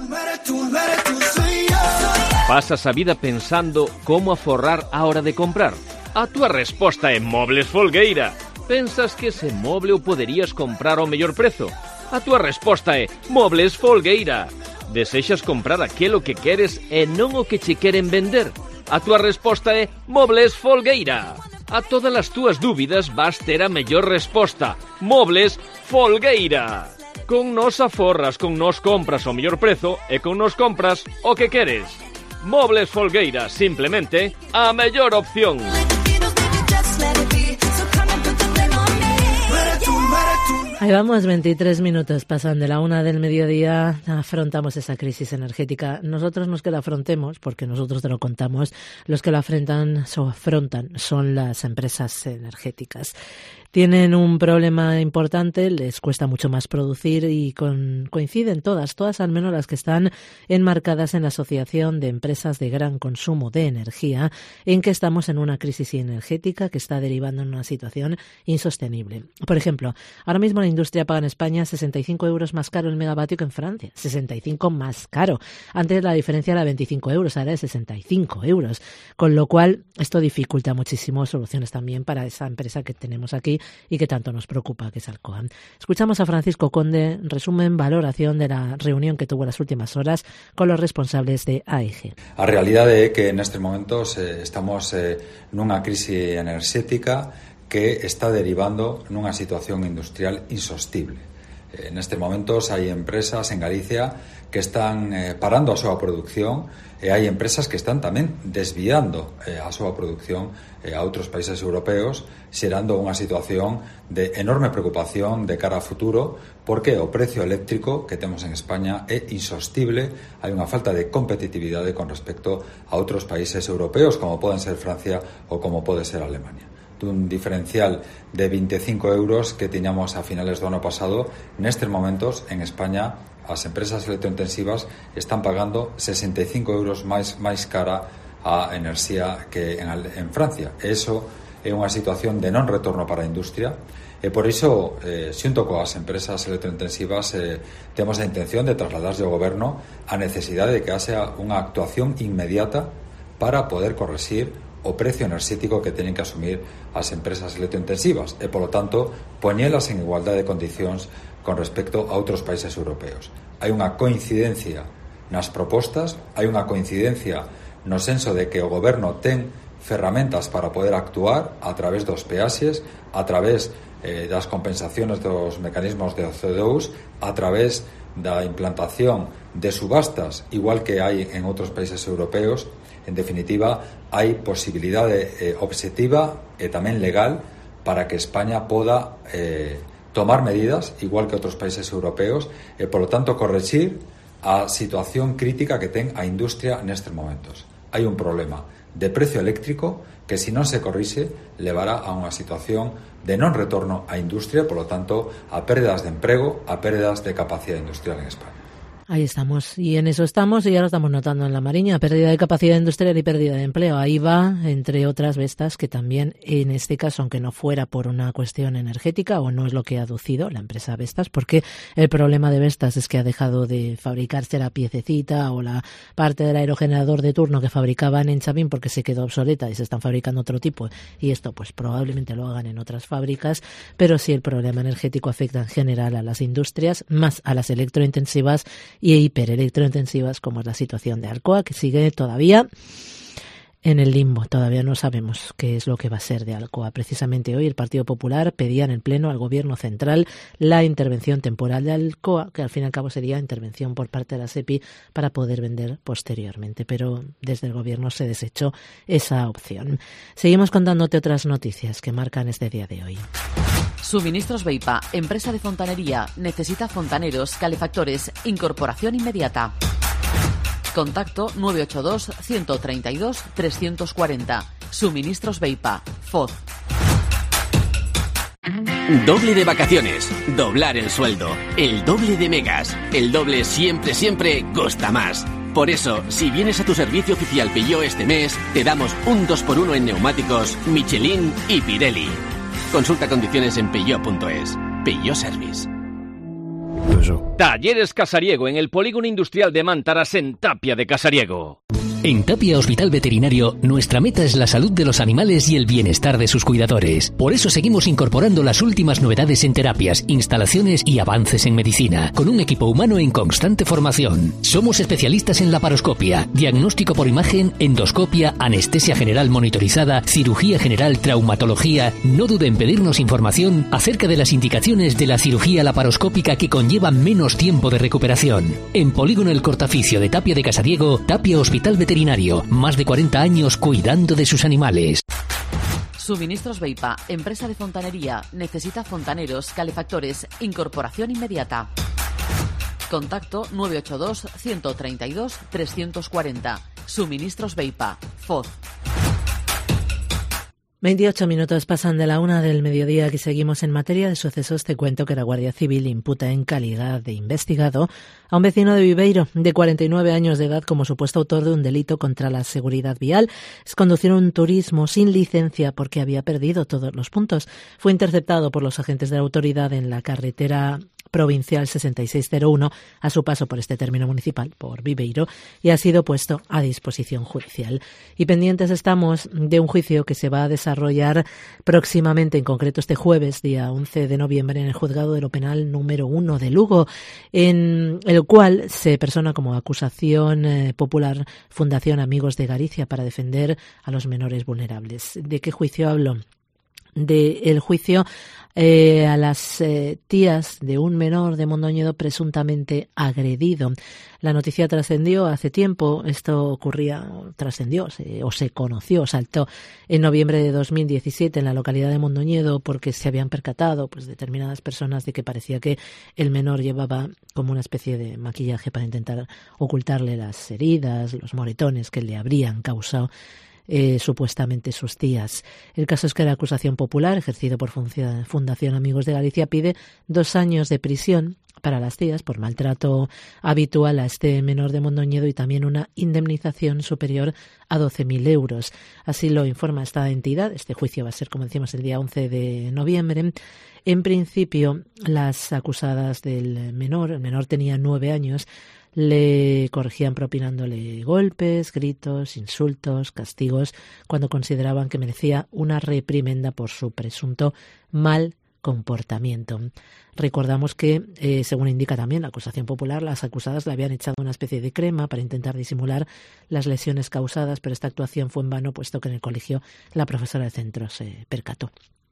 Pasas a vida pensando como aforrar a hora de comprar? A túa resposta é Mobles Folgueira. Pensas que ese moble o poderías comprar ao mellor prezo? A túa resposta é Mobles Folgueira. Desexas comprar aquilo que queres e non o que che queren vender? A túa resposta é Mobles Folgueira. A todas as túas dúbidas vas ter a mellor resposta. Mobles Folgueira. Con nos aforras, con nos compras o mellor prezo e con nos compras o que queres. Mobles Folgueira, simplemente a mellor opción. Ahí vamos, 23 minutos pasan de la 1 del mediodía, afrontamos esa crisis energética. Nosotros no es que la afrontemos, porque nosotros te lo contamos, los que la afrontan son las empresas energéticas. Tienen un problema importante, les cuesta mucho más producir y coinciden todas al menos las que están enmarcadas en la Asociación de Empresas de Gran Consumo de Energía, en que estamos en una crisis energética que está derivando en una situación insostenible. Por ejemplo, ahora mismo la industria paga en España 65 euros más caro el megavatio que en Francia. 65 más caro. Antes la diferencia era 25 euros, ahora es 65 euros. Con lo cual, esto dificulta muchísimo soluciones también para esa empresa que tenemos aquí y que tanto nos preocupa, que es Alcoa. Escuchamos a Francisco Conde, resumen, valoración de la reunión que tuvo en las últimas horas con los responsables de AEG. A realidade é que nestes momentos estamos nunha crise enerxética que está derivando nunha situación industrial insostible. Nestes momentos hai empresas en Galicia que están parando a súa produción e hai empresas que están tamén desviando a súa produción a outros países europeos, xerando unha situación de enorme preocupación de cara a futuro, porque o precio eléctrico que temos en España é insostible, hai unha falta de competitividade con respecto a outros países europeos, como poden ser Francia ou como pode ser Alemania. Dun diferencial de 25 euros que tiñamos a finales do ano pasado, nestes momentos en España as empresas electrointensivas están pagando 65 euros máis cara a enerxía que en Francia. E iso é unha situación de non retorno para a industria e por iso, xunto coas empresas electrointensivas, temos a intención de trasladarlle ao goberno a necesidade de que haxa unha actuación inmediata para poder correxir o precio enerxético que teñen que asumir as empresas electrointensivas e, polo tanto, poñelas en igualdade de condicións con respecto a outros países europeos. Hai unha coincidencia nas propostas, hai unha coincidencia no senso de que o goberno ten ferramentas para poder actuar a través dos peaxes, a través das compensaciones dos mecanismos de CO2, a través da implantación de subastas, igual que hai en outros países europeos. En definitiva, hai posibilidade obxectiva e tamén legal para que España poda tomar medidas, igual que outros países europeos, e, polo tanto, correxir a situación crítica que ten a industria nestes momentos. Hai un problema de precio eléctrico que, se non se corrixe, levará a unha situación de non retorno á industria, polo tanto, a pérdidas de emprego, a pérdidas de capacidade industrial en España. Ahí estamos, y en eso estamos, y ahora estamos notando en la Mariña pérdida de capacidad industrial y pérdida de empleo. Ahí va, entre otras Vestas, que también en este caso, aunque no fuera por una cuestión energética, o no es lo que ha aducido la empresa Vestas, porque el problema de Vestas es que ha dejado de fabricarse la piececita o la parte del aerogenerador de turno que fabricaban en Chavín porque se quedó obsoleta y se están fabricando otro tipo, y esto pues probablemente lo hagan en otras fábricas, pero sí el problema energético afecta en general a las industrias, más a las electrointensivas y hiperelectrointensivas, como es la situación de Alcoa, que sigue todavía en el limbo. Todavía no sabemos qué es lo que va a ser de Alcoa. Precisamente hoy el Partido Popular pedía en el Pleno al Gobierno Central la intervención temporal de Alcoa, que al fin y al cabo sería intervención por parte de la SEPI para poder vender posteriormente, pero desde el Gobierno se desechó esa opción. Seguimos contándote otras noticias que marcan este día de hoy. Suministros Beipa, empresa de fontanería, necesita fontaneros, calefactores, incorporación inmediata. Contacto 982-132-340. Suministros Beipa, FOZ. Doble de vacaciones, doblar el sueldo, el doble de megas, el doble siempre, siempre gusta más. Por eso, si vienes a tu servicio oficial Peugeot este mes, te damos un 2x1 en neumáticos, Michelin y Pirelli. Consulta condiciones en peugeot.es. Peugeot Service. Talleres Casariego en el Polígono Industrial de Mántaras en Tapia de Casariego. En Tapia Hospital Veterinario, nuestra meta es la salud de los animales y el bienestar de sus cuidadores. Por eso seguimos incorporando las últimas novedades en terapias, instalaciones y avances en medicina, con un equipo humano en constante formación. Somos especialistas en laparoscopia, diagnóstico por imagen, endoscopia, anestesia general monitorizada, cirugía general, traumatología. No dude en pedirnos información acerca de las indicaciones de la cirugía laparoscópica que conlleva menos tiempo de recuperación. En Polígono El Cortaficio de Tapia de Casariego, Tapia Hospital Veterinario. Más de 40 años cuidando de sus animales. Suministros Beipa, empresa de fontanería, necesita fontaneros, calefactores, incorporación inmediata. Contacto 982-132-340. Suministros Beipa, FOZ. 28 minutos pasan de la 1 del mediodía. Aquí seguimos en materia de sucesos. Te cuento que la Guardia Civil imputa en calidad de investigado a un vecino de Viveiro de 49 años de edad como supuesto autor de un delito contra la seguridad vial. Es conducir un turismo sin licencia porque había perdido todos los puntos. Fue interceptado por los agentes de la autoridad en la carretera provincial 6601 a su paso por este término municipal, por Viveiro, y ha sido puesto a disposición judicial. Y pendientes estamos de un juicio que se va a desarrollar próximamente, en concreto este jueves, día 11 de noviembre, en el Juzgado de lo Penal número 1 de Lugo, en el cual se persona como acusación popular Fundación Amigos de Galicia para defender a los menores vulnerables. ¿De qué juicio hablo? Del juicio a las tías de un menor de Mondoñedo presuntamente agredido. La noticia trascendió hace tiempo, esto trascendió o se conoció, saltó en noviembre de 2017 en la localidad de Mondoñedo porque se habían percatado pues determinadas personas de que parecía que el menor llevaba como una especie de maquillaje para intentar ocultarle las heridas, los moretones que le habrían causado supuestamente sus tías. El caso es que la acusación popular, ejercido por Fundación Amigos de Galicia, pide 2 años de prisión para las tías por maltrato habitual a este menor de Mondoñedo y también una indemnización superior a 12.000 euros. Así lo informa esta entidad. Este juicio va a ser, como decimos, el día 11 de noviembre. En principio, las acusadas del menor, el menor tenía 9 años, le corregían propinándole golpes, gritos, insultos, castigos, cuando consideraban que merecía una reprimenda por su presunto mal comportamiento. Recordamos que, según indica también la acusación popular, las acusadas le habían echado una especie de crema para intentar disimular las lesiones causadas, pero esta actuación fue en vano, puesto que en el colegio la profesora del centro se percató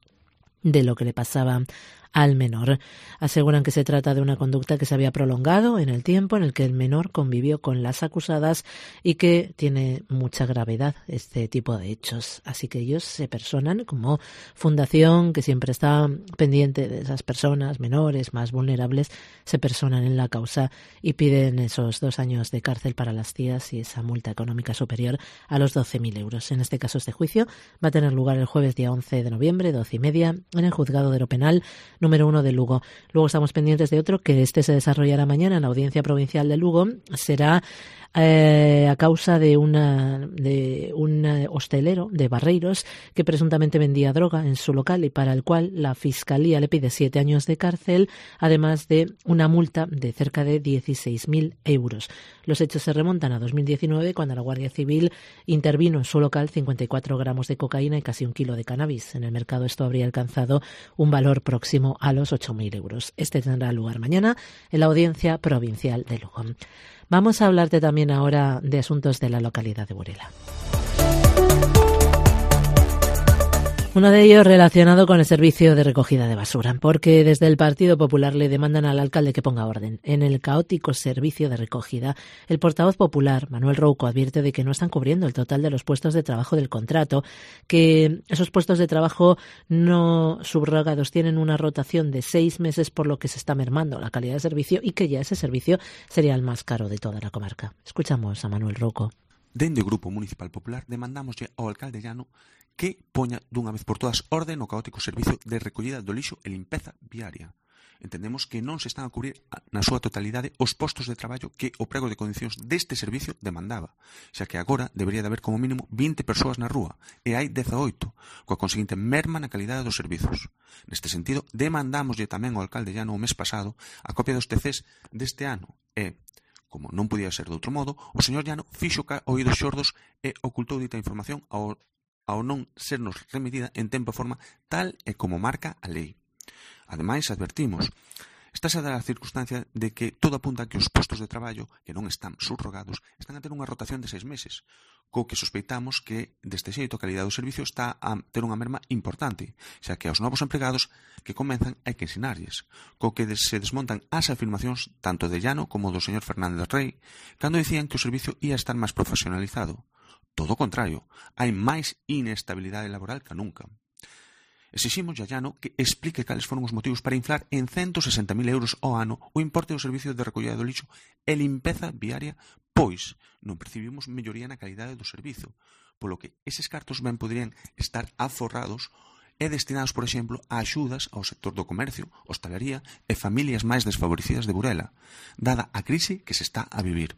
de lo que le pasaba al menor. Aseguran que se trata de una conducta que se había prolongado en el tiempo en el que el menor convivió con las acusadas y que tiene mucha gravedad este tipo de hechos. Así que ellos se personan como fundación que siempre está pendiente de esas personas menores más vulnerables, se personan en la causa y piden esos 2 años de cárcel para las tías y esa multa económica superior a los 12.000 euros. En este caso, este juicio va a tener lugar el jueves día 11 de noviembre, 12:30, en el Juzgado de lo Penal número 1 de Lugo. Luego estamos pendientes de otro, que este se desarrollará mañana en la Audiencia Provincial de Lugo. Será a causa de un hostelero de Barreiros que presuntamente vendía droga en su local y para el cual la Fiscalía le pide 7 años de cárcel, además de una multa de cerca de 16.000 euros. Los hechos se remontan a 2019, cuando la Guardia Civil intervino en su local 54 gramos de cocaína y casi 1 kilo de cannabis. En el mercado esto habría alcanzado un valor próximo a los 8.000 euros. Este tendrá lugar mañana en la Audiencia Provincial de Lugo. Vamos a hablarte también ahora de asuntos de la localidad de Burela. Uno de ellos relacionado con el servicio de recogida de basura, porque desde el Partido Popular le demandan al alcalde que ponga orden en el caótico servicio de recogida. El portavoz popular, Manuel Rouco, advierte de que no están cubriendo el total de los puestos de trabajo del contrato, que esos puestos de trabajo no subrogados tienen una rotación de 6 meses, por lo que se está mermando la calidad de servicio y que ya ese servicio sería el más caro de toda la comarca. Escuchamos a Manuel Rouco. Dende o Grupo Municipal Popular demandamoslle ao alcalde Llano que poña dunha vez por todas orde no caótico servicio de recollida do lixo e limpeza viaria. Entendemos que non se están a cubrir na súa totalidade os postos de traballo que o prego de condicións deste servicio demandaba, xa que agora debería de haber como mínimo 20 persoas na rúa e hai 18, coa conseguinte merma na calidade dos servizos. Neste sentido, demandamoslle tamén ao alcalde Llano o mes pasado a copia dos TCs deste ano e, como non podía ser de outro modo, o señor Llano fixo oídos xordos e ocultou dita información ao non sernos remitida en tempo e forma tal e como marca a lei. Ademais, advertimos, estáse a dar a circunstancia de que todo apunta a que os postos de traballo que non están subrogados están a ter unha rotación de 6 meses, co que sospeitamos que deste xeito a calidade do servicio está a ter unha merma importante, xa que aos novos empregados que comenzan hai que ensinarlles, co que se desmontan as afirmacións tanto de Llano como do señor Fernández Rey, cando dicían que o servicio ia estar máis profesionalizado. Todo o contrario, hai máis inestabilidade laboral que nunca. Exiximos a Llano que explique cales foron os motivos para inflar en 160.000 euros ao ano o importe do servicio de recollida do lixo e limpeza viaria, pois non percibimos melloría na calidade do servizo, polo que eses cartos ben poderían estar aforrados e destinados, por exemplo, a axudas ao sector do comercio, hostalería e familias máis desfavorecidas de Burela, dada a crise que se está a vivir.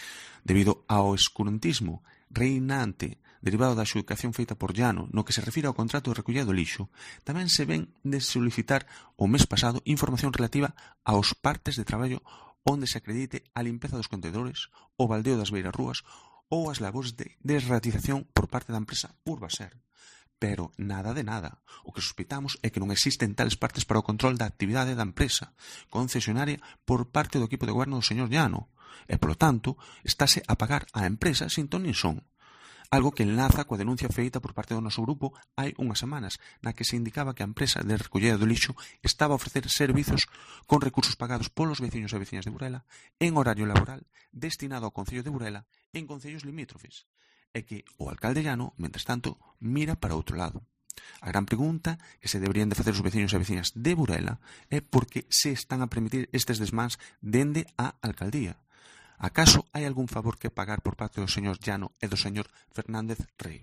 Debido ao escurantismo reinante derivado da adxudicación feita por Llano no que se refire ao contrato de recollida do lixo, tamén se ven de solicitar o mes pasado información relativa aos partes de traballo onde se acredite a limpeza dos contedores, o baldeo das beirarrúas ou as labores de desratización por parte da empresa Urbaser. Pero nada de nada. O que sospitamos é que non existen tales partes para o control da actividade da empresa concesionaria por parte do equipo de goberno do señor Llano, e, polo tanto, estáse a pagar á empresa sin ton nin son. Algo que enlaza coa denuncia feita por parte do noso grupo hai unhas semanas, na que se indicaba que a empresa de recollida do lixo estaba a ofrecer servizos con recursos pagados polos veciños e veciñas de Burela en horario laboral destinado ao Concello de Burela en concellos limítrofes, e que o alcalde Llano, mentres tanto, mira para outro lado. A gran pregunta que se deberían de facer os veciños e veciñas de Burela é por que se están a permitir estes desmáns dende a alcaldía. ¿Acaso hai algún favor que pagar por parte do señor Llano e do señor Fernández Rey?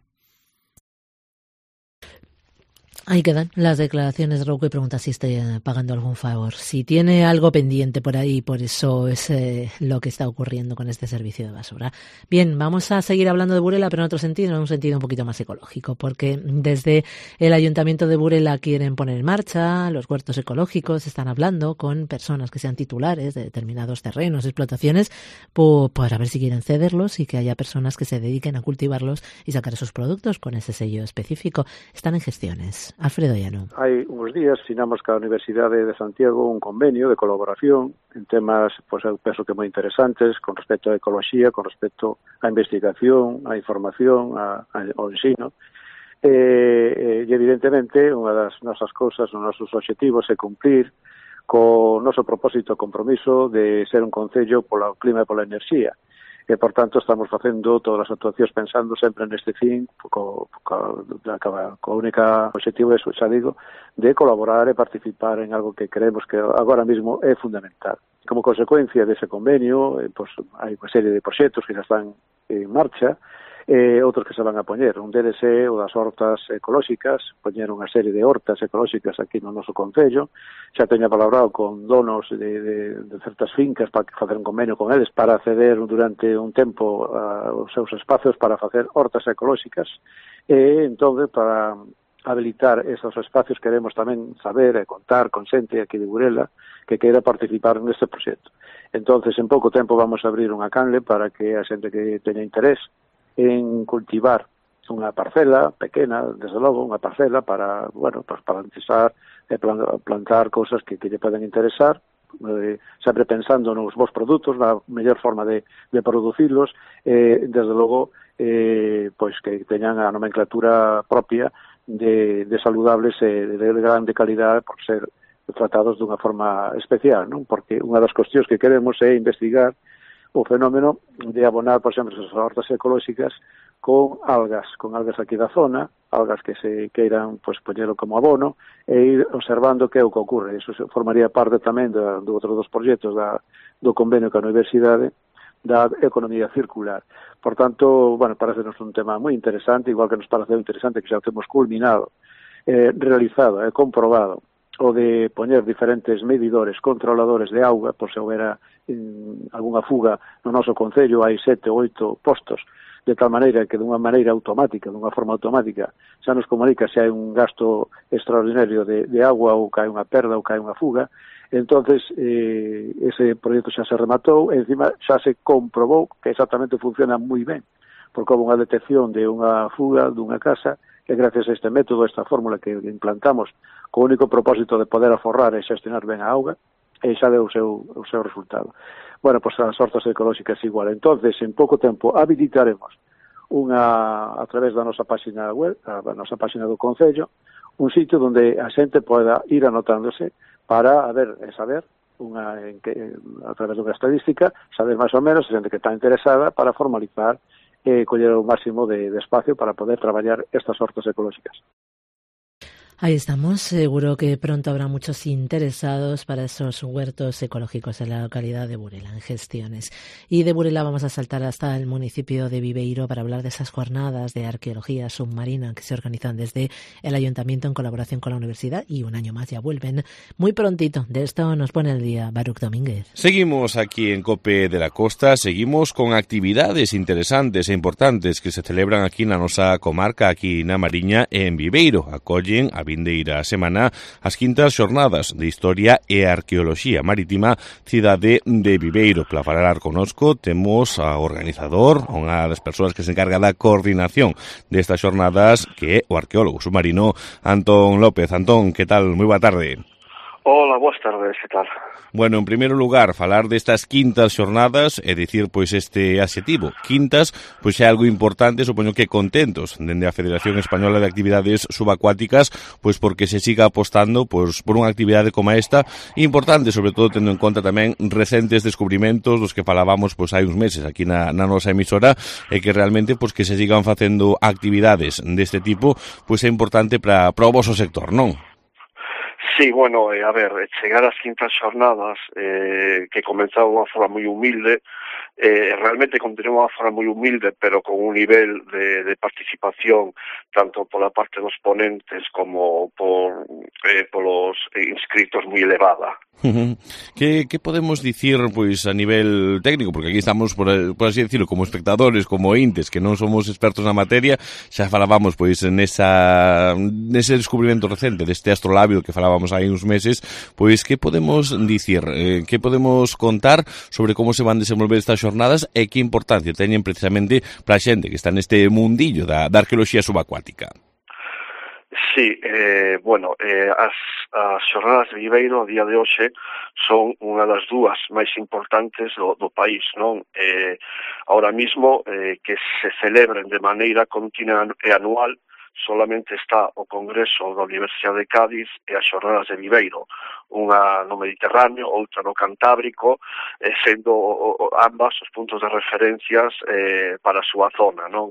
Ahí quedan las declaraciones de Rouco y pregunta si está pagando algún favor. Si tiene algo pendiente por ahí, por eso es lo que está ocurriendo con este servicio de basura. Bien, vamos a seguir hablando de Burela, pero en otro sentido, en un sentido un poquito más ecológico, porque desde el Ayuntamiento de Burela quieren poner en marcha los huertos ecológicos, están hablando con personas que sean titulares de determinados terrenos, explotaciones, para ver si quieren cederlos y que haya personas que se dediquen a cultivarlos y sacar esos productos con ese sello específico. Están en gestiones. Alfredo Llano. Hai uns días sinamos ca Universidade de Santiago un convenio de colaboración en temas, pois eu penso que moi interesantes con respecto á ecoloxía, con respecto á investigación, á información, ao ensino. E evidentemente unha das nosas cousas, os nosos obxectivos é cumprir co noso propósito e compromiso de ser un concello polo clima e pola enerxía. E, por tanto, estamos facendo todas as actuacións pensando sempre neste fin, co única objetivo, eso, xa digo, de colaborar e participar en algo que creemos que agora mesmo é fundamental. Como consecuencia dese convenio, pues, hai unha serie de proxectos que já están en marcha outros que se van a poñer. Un deles é o das hortas ecolóxicas, poñer unha serie de hortas ecolóxicas aquí no noso concello. Xa teño palabrado con donos de certas fincas para facer un convenio con eles para acceder durante un tempo aos seus espacios para facer hortas ecolóxicas. E entón, para habilitar esos espacios, queremos tamén saber e contar con xente aquí de Burela que queira participar neste proxecto. Entonces, en pouco tempo vamos a abrir unha canle para que a xente que teña interés en cultivar unha parcela pequena, desde logo, unha parcela para, bueno, para empezar a plantar cousas que lle poden interesar, sempre pensando nos vos produtos, na mellor forma de producilos, desde logo, pois que teñan a nomenclatura propia de saludables e de grande calidade por ser tratados dunha forma especial, non? Porque unha das cuestións que queremos é investigar o fenómeno de abonar, por exemplo, as hortas ecolóxicas con algas aquí da zona, algas que se queiran pois poñelo como abono e ir observando que é o que ocorre. Iso formaría parte tamén do outro dos proxectos do convenio ca Universidade da economía circular. Por tanto, bueno, parecenos un tema moi interesante, igual que nos parece interesante que xa temos culminado, realizado e comprobado o de poñer diferentes medidores, controladores de auga, por se houbera algunha fuga no noso concello, hai 7 ou 8 postos, de tal maneira que dunha maneira automática, dunha forma automática, xa nos comunica se hai un gasto extraordinario de agua ou que hai unha perda ou que hai unha fuga. Entonces, ese proxecto xa se rematou e encima xa se comprobou que exactamente funciona moi ben, porque houve unha detección de unha fuga dunha casa e gracias a este método, a esta fórmula que implantamos co único propósito de poder aforrar e xestionar ben a auga, e xa deu o seu resultado. Bueno, pois as hortas ecolóxicas igual. Entonces, en pouco tempo habilitaremos a través da nosa página web, da nosa página do Concello, un sitio onde a xente poda ir anotándose para saber a través dunha estadística, saber máis ou menos a xente que está interesada para formalizar e coller o máximo de espacio para poder traballar estas hortas ecolóxicas. Ahí estamos, seguro que pronto habrá muchos interesados para esos huertos ecológicos en la localidad de Burela, en gestiones. Y de Burela vamos a saltar hasta el municipio de Viveiro para hablar de esas jornadas de arqueología submarina que se organizan desde el Ayuntamiento en colaboración con la Universidad y un año más ya vuelven muy prontito. De esto nos pone el día Baruch Domínguez. Seguimos aquí en COPE de la Costa, seguimos con actividades interesantes e importantes que se celebran aquí na nosa comarca, aquí na Mariña, en Viveiro. Acollen a vindeira semana as quintas xornadas de Historia e Arqueoloxía Marítima cidade de Viveiro. Para falar conosco temos a organizador, unha das persoas que se encarga da coordinación destas xornadas, que é o arqueólogo submarino Antón López. Antón, que tal? Moi boa tarde. Hola, boas tardes, que tal? Bueno, en primeiro lugar, falar destas quintas xornadas e dicir, pois, este adxetivo. Quintas, pois, é algo importante, supoño que contentos, dende a Federación Española de Actividades Subacuáticas, pois, porque se siga apostando, pois, por unha actividade como esta, importante, sobre todo, tendo en conta tamén recentes descubrimentos dos que falábamos, pois, hai uns meses aquí na nosa emisora, e que realmente, pois, que se sigan facendo actividades deste tipo, pois, é importante para o voso sector, non? Sí, bueno, a ver, chegar ás quintas xornadas que comenzaron de unha forma moi humilde, realmente continúa de forma moi humilde, pero con un nivel de participación tanto pola parte dos ponentes como polos inscritos moi elevada. Que podemos dicir, pois, a nivel técnico, porque aquí estamos, por así decirlo, como espectadores, como ointes, que non somos expertos na materia, xa falábamos, pois, nese descubrimento recente deste astrolabio que falábamos hai uns meses, pois, que podemos dicir, que podemos contar sobre como se van desenvolver estas xornadas e que importancia teñen precisamente para a xente que está neste mundillo da arqueoloxía subacuática? Sí, bueno, as xornadas de Viveiro a día de hoxe son unha das dúas máis importantes do país, non? Ahora mismo que se celebren de maneira continua e anual solamente está o Congreso da Universidade de Cádiz e as xornadas de Viveiro, unha no Mediterráneo, outra no Cantábrico, sendo ambas os puntos de referencias para a súa zona, non?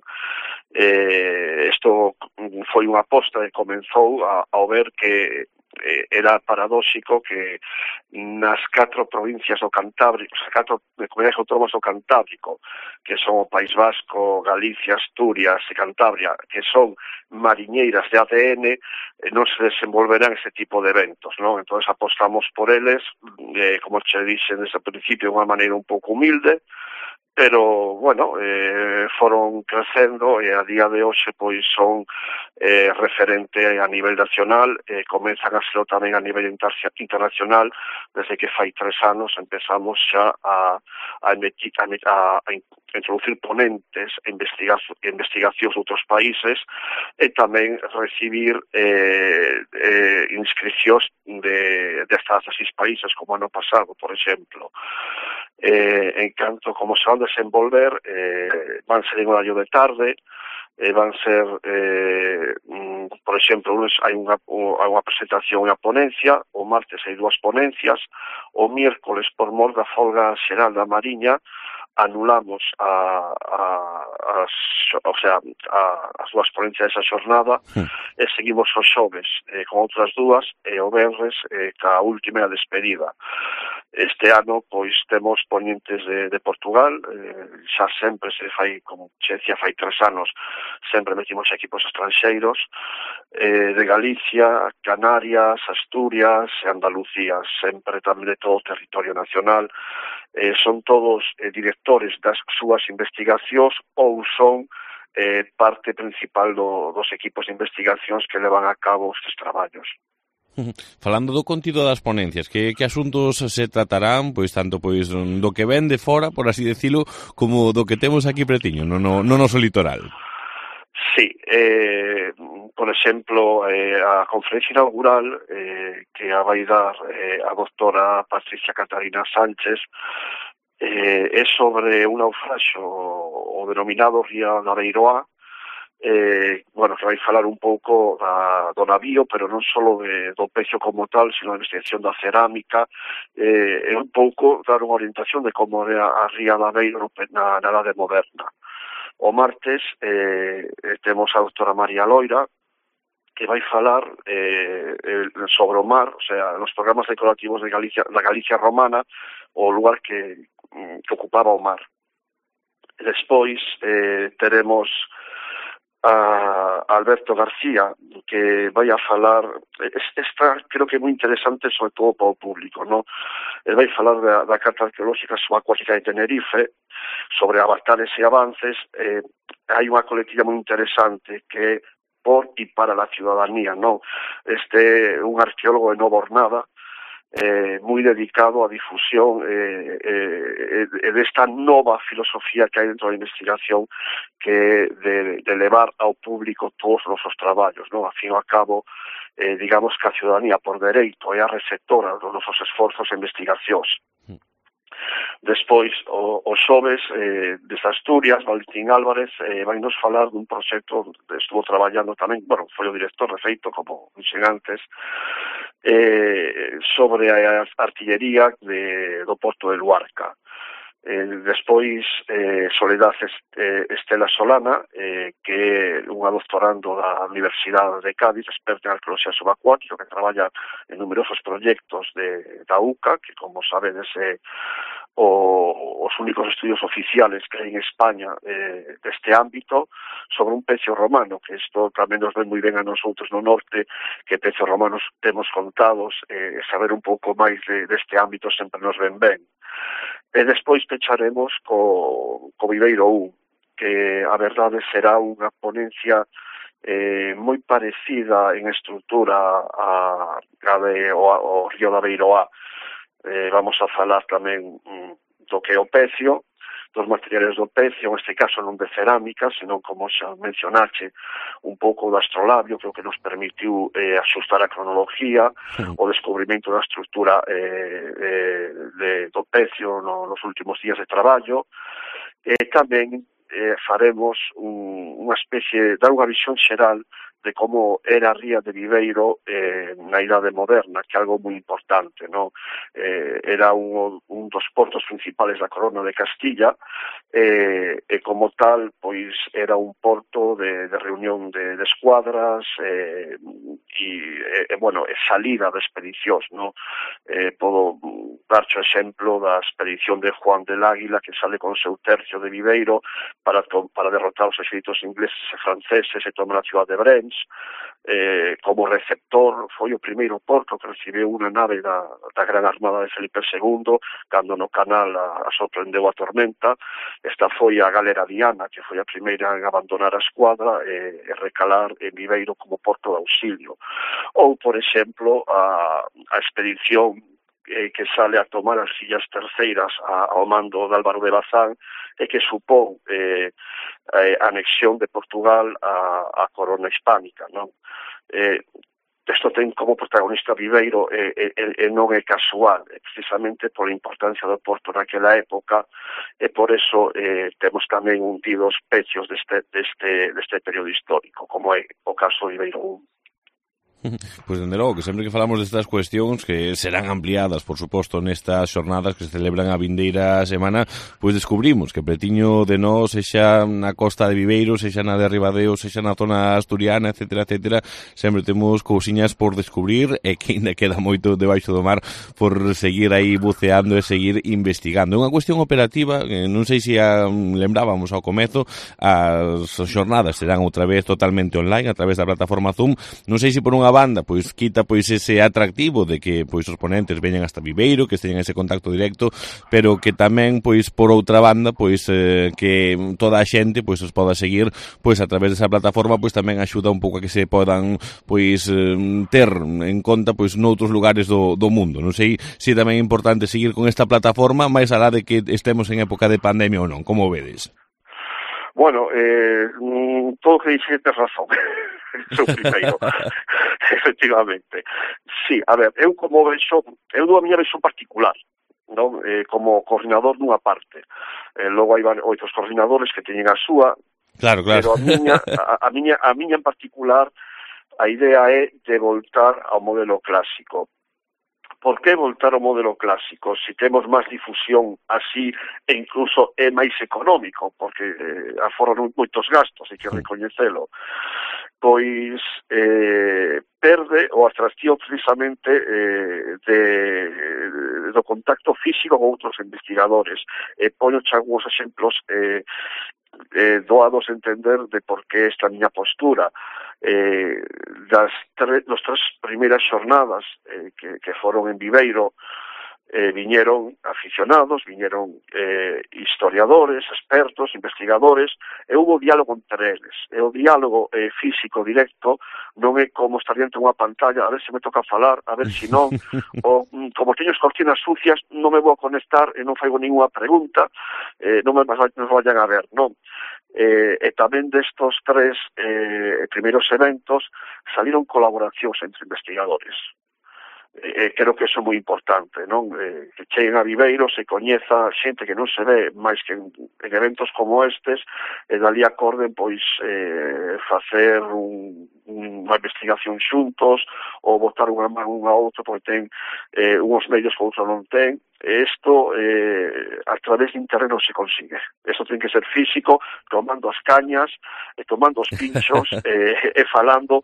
Isto foi unha aposta que comenzou ao ver que era paradóxico que nas 4 provincias do Cantábrico, as 4 comunidades autónomas do Cantábrico, que son o País Vasco, Galicia, Asturias e Cantabria, que son mariñeiras de ADN, non se desenvolverán ese tipo de eventos, non? Entón apostamos por eles, como che dixen desde o principio, de unha maneira un pouco humilde, pero, bueno, foron crecendo e a día de hoxe pois son referente a nivel nacional, comenzan a ser tamén a nivel internacional, desde que fai 3 anos empezamos xa a introducir ponentes e investigacións de outros países e tamén recibir inscripcións hasta 6 países, como ano pasado, por exemplo. En canto como se van desenvolver, van ser en horario de tarde, van ser, por exemplo, o lunes hai unha presentación e unha ponencia, o martes hai 2 ponencias, o miércoles, por mor da folga xeral da Mariña, anulamos as 2 ponencias desa xornada e seguimos os xoves con outras 2 e o venres ca última e a despedida. Este ano, pois, temos ponentes de Portugal, xa sempre se fai, como xe decía, fai 3 anos, sempre metimos equipos estranxeiros, de Galicia, Canarias, Asturias e Andalucía, sempre tamén de todo o territorio nacional. Son todos directores das súas investigacións ou son parte principal dos equipos de investigacións que levan a cabo estes traballos. Falando do contido das ponencias, que asuntos se tratarán, pois tanto pois do que ven de fora, por así decirlo, como do que temos aquí pretiño, no noso litoral? Sí, por exemplo, a conferencia inaugural que a vai dar a doctora Patricia Catarina Sánchez é sobre un naufraxio, o denominado Ría da Beiroá, bueno, que vai falar un pouco do navío, pero non só do pecio como tal, sino da investigación da cerámica, e un pouco dar unha orientación de como é a Ría da Beiro na Edade Moderna. O martes temos a doutora María Loira, que vai falar sobre o mar, o sea, nos programas decorativos da Galicia romana, o lugar que ocupaba o mar. Despois teremos a Alberto García, que vai a falar, esta creo que é moi interesante sobre todo para o público, ¿no? Ele vai falar da Carta Arqueolóxica Subacuática de Tenerife, sobre avatares e avances. Hai unha colectiva moi interesante que é por e para a ciudadanía, ¿no? Este é un arqueólogo de Nova Hornada, moi dedicado á difusión desta nova filosofía que hai dentro da investigación, que de levar ao público todos os nosos traballos, non? A fin e ao cabo, digamos que a ciudadanía por dereito é a receptora dos nosos esforzos e investigacións. Despois, os xoves desde Asturias, Valentín Álvarez vai nos falar dun proxecto que estuvo traballando tamén, bueno, foi o director de feito, como dixen antes, sobre a artillería do Porto de Luarca. Despois, Soledad Estela Solana, que é unha doctorando da Universidade de Cádiz, experta en arqueoloxía subacuática, que traballa en numerosos proxectos da UCA, que, como sabedes, é os únicos estudios oficiales que hai en España deste ámbito, sobre un pecio romano, que isto tamén nos ven moi ben a nosotros no norte, que pecios romanos temos contados, saber un pouco máis deste ámbito sempre nos ven ben. E despois pecharemos co Viveiro 1, que a verdade será unha ponencia moi parecida en estrutura ao Río da Beiroá. Vamos a falar tamén do que é o pecio, dos materiales do pecio, neste caso non de cerámica, senón, como xa mencionaxe, un pouco do astrolabio, que é o que nos permitiu axustar a cronología, o descubrimento da estrutura do pecio nos últimos días de traballo. Tamén faremos unha especie, dar unha visión xeral de como era a ría de Viveiro na Idade Moderna, que é algo moi importante, ¿no? Era un dos portos principales da Corona de Castilla, e como tal, pois era un porto de reunión de escuadras e salida de expedicións, no? Podo darche o exemplo da expedición de Juan del Águila, que sale con o seu tercio de Viveiro para derrotar os exércitos ingleses e franceses e tomar a cidade de Brens. Como receptor foi o primeiro porto que recibeu unha nave da Gran Armada de Felipe II cando no canal a sorprendeu a tormenta. Esta foi a Galera Diana, que foi a primeira en abandonar a escuadra e recalar en Viveiro como porto de auxilio. Ou, por exemplo, a expedición que sale a tomar as Illas Terceiras ao mando de Álvaro de Bazán e que supón a anexión de Portugal á corona hispánica, non? Isto ten como protagonista Viveiro e non é casual, precisamente pola importancia do porto naquela época, e por eso temos tamén hundidos pechos deste período histórico, como é o caso de Viveiro 1. Pois, dende logo, que sempre que falamos destas cuestións, que serán ampliadas, por suposto, nestas xornadas que se celebran a vindeira semana, pois descubrimos que pretiño de nós, sexa na costa de Viveiro, sexa na de Ribadeo, sexa na zona asturiana, etcétera, etcétera, sempre temos cousiñas por descubrir e que ainda queda moito debaixo do mar por seguir aí buceando e seguir investigando. É unha cuestión operativa, que non sei se lembrábamos ao comezo, as xornadas serán outra vez totalmente online a través da plataforma Zoom. Non sei se por unha banda, pois quita pois ese atractivo de que pois os ponentes veñan hasta Viveiro, que teñan ese contacto directo, pero que tamén pois por outra banda, pois que toda a xente pois os poda seguir pois a través desa plataforma, pois tamén axuda un pouco a que se podan pois ter en conta pois noutros lugares do mundo. Non sei se tamén é importante seguir con esta plataforma máis alá de que estemos en época de pandemia ou non. Como vedes? Bueno, todo o que dixe tes razón. Eso primeiro, efectivamente. Sí, a ver, eu como vexo, eu dou a miña versión particular, non? Como coordinador dunha parte. Logo hai outros coordinadores que teñen a súa, claro. Pero a miña en particular, a idea é de voltar ao modelo clásico. Por que voltar ao modelo clásico? Si temos máis difusión así e incluso é máis económico, porque aforran moitos gastos, hai que recoñecelo. Pois perde o atractivo precisamente do contacto físico con outros investigadores. Poño algúns exemplos doados a entender de por que esta miña postura. Dos tres primeiras xornadas que foron en Viveiro, viñeron aficionados, viñeron historiadores, expertos, investigadores, e hubo diálogo entre eles. E o diálogo físico directo non é como estar diante unha pantalla, a ver se me toca falar, a ver se non, ou como teño as cortinas sucias, non me vou a conectar e non faigo ninguna pregunta, non me vayan a ver, non. E tamén destos tres primeiros eventos saliron colaboracións entre investigadores. Creo que iso é moi importante, non? Que cheguen a Viveiro, se coñeza xente que non se ve máis que en eventos como estes, e dali acorden pois facer unha investigación xuntos ou botar unha man unha a outra porque ten unhos medios que outro non ten. Isto a través de internet non se consigue. Isto ten que ser físico, tomando as cañas, tomando os pinchos e falando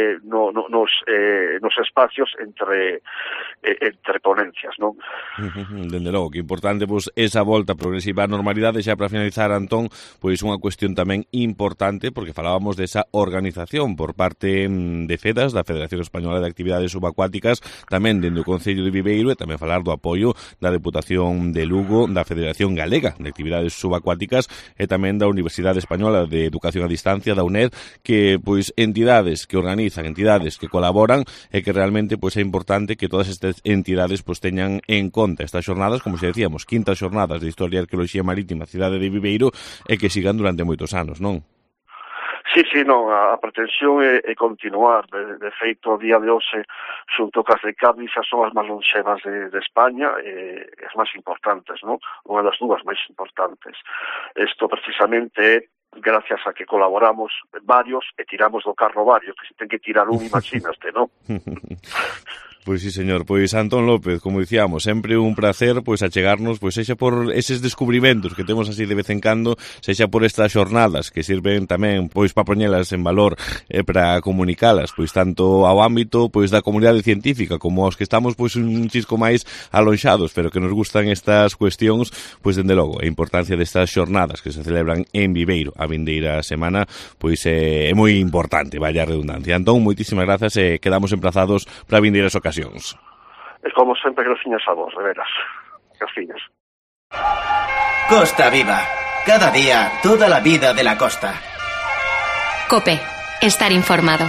nos espacios entre ponencias, non? Dende logo, que importante pois esa volta progresiva á normalidade. Xa para finalizar, Antón, pois unha cuestión tamén importante, porque falábamos desa organización por parte de FEDAS, da Federación Española de Actividades Subacuáticas, tamén dende o Concello de Viveiro, e tamén falar do apoio da Deputación de Lugo, da Federación Galega de Actividades Subacuáticas e tamén da Universidade Española de Educación a Distancia, da UNED, que pois entidades que organizan, entidades que colaboran, e que realmente pois é importante que todas estas entidades pois teñan en conta estas xornadas, como xa decíamos, quintas xornadas de Historia e Arqueoloxía Marítima cidade de Viveiro, e que sigan durante moitos anos, non? Sí, non, a pretensión é continuar. De feito, o día de hoxe, xunto cas de Cádiz, son as máis lonxevas de España, as máis importantes, non? Unha das dúas máis importantes. Isto precisamente é gracias a que colaboramos varios e tiramos do carro varios, que se ten que tirar un, imaginaste, non? Pois sí, señor. Pois Antón López, como dicíamos, sempre un placer pois achegarnos, pois sexa por eses descubrimentos que temos así de vez en cando, sexa por estas xornadas que sirven tamén pois para poñelas en valor e para comunicalas, pois tanto ao ámbito pois da comunidade científica como aos que estamos pois un chisco máis alonxados, pero que nos gustan estas cuestións, pois dende logo, a importancia destas xornadas que se celebran en Viveiro a vindeira semana, pois é moi importante, vaya redundancia. Antón, moitísimas grazas e quedamos emplazados para vindeiras ocasións. Es como sempre que nos fiñas a vos, de veras. Que os fiñas. Costa Viva. Cada día, toda la vida de la costa. COPE. Estar informado.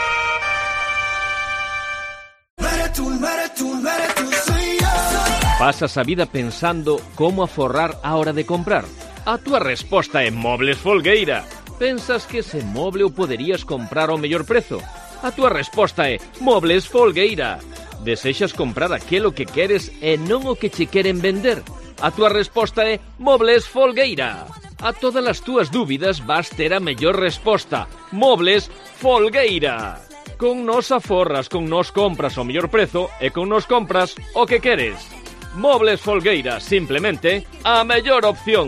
Pasas a vida pensando como aforrar a hora de comprar. A túa resposta é Mobles Folgueira. Pensas que ese moble o poderías comprar ao mellor prezo? A túa resposta é Mobles Folgueira. Desexas comprar aquilo que queres e non o que che queren vender? A túa resposta é Mobles Folgueira. A todas as túas dúbidas vas ter a mellor resposta. Mobles Folgueira. Con nos aforras, con nos compras ao mellor prezo e con nos compras o que queres. Mobles Folgueira, simplemente a mellor opción.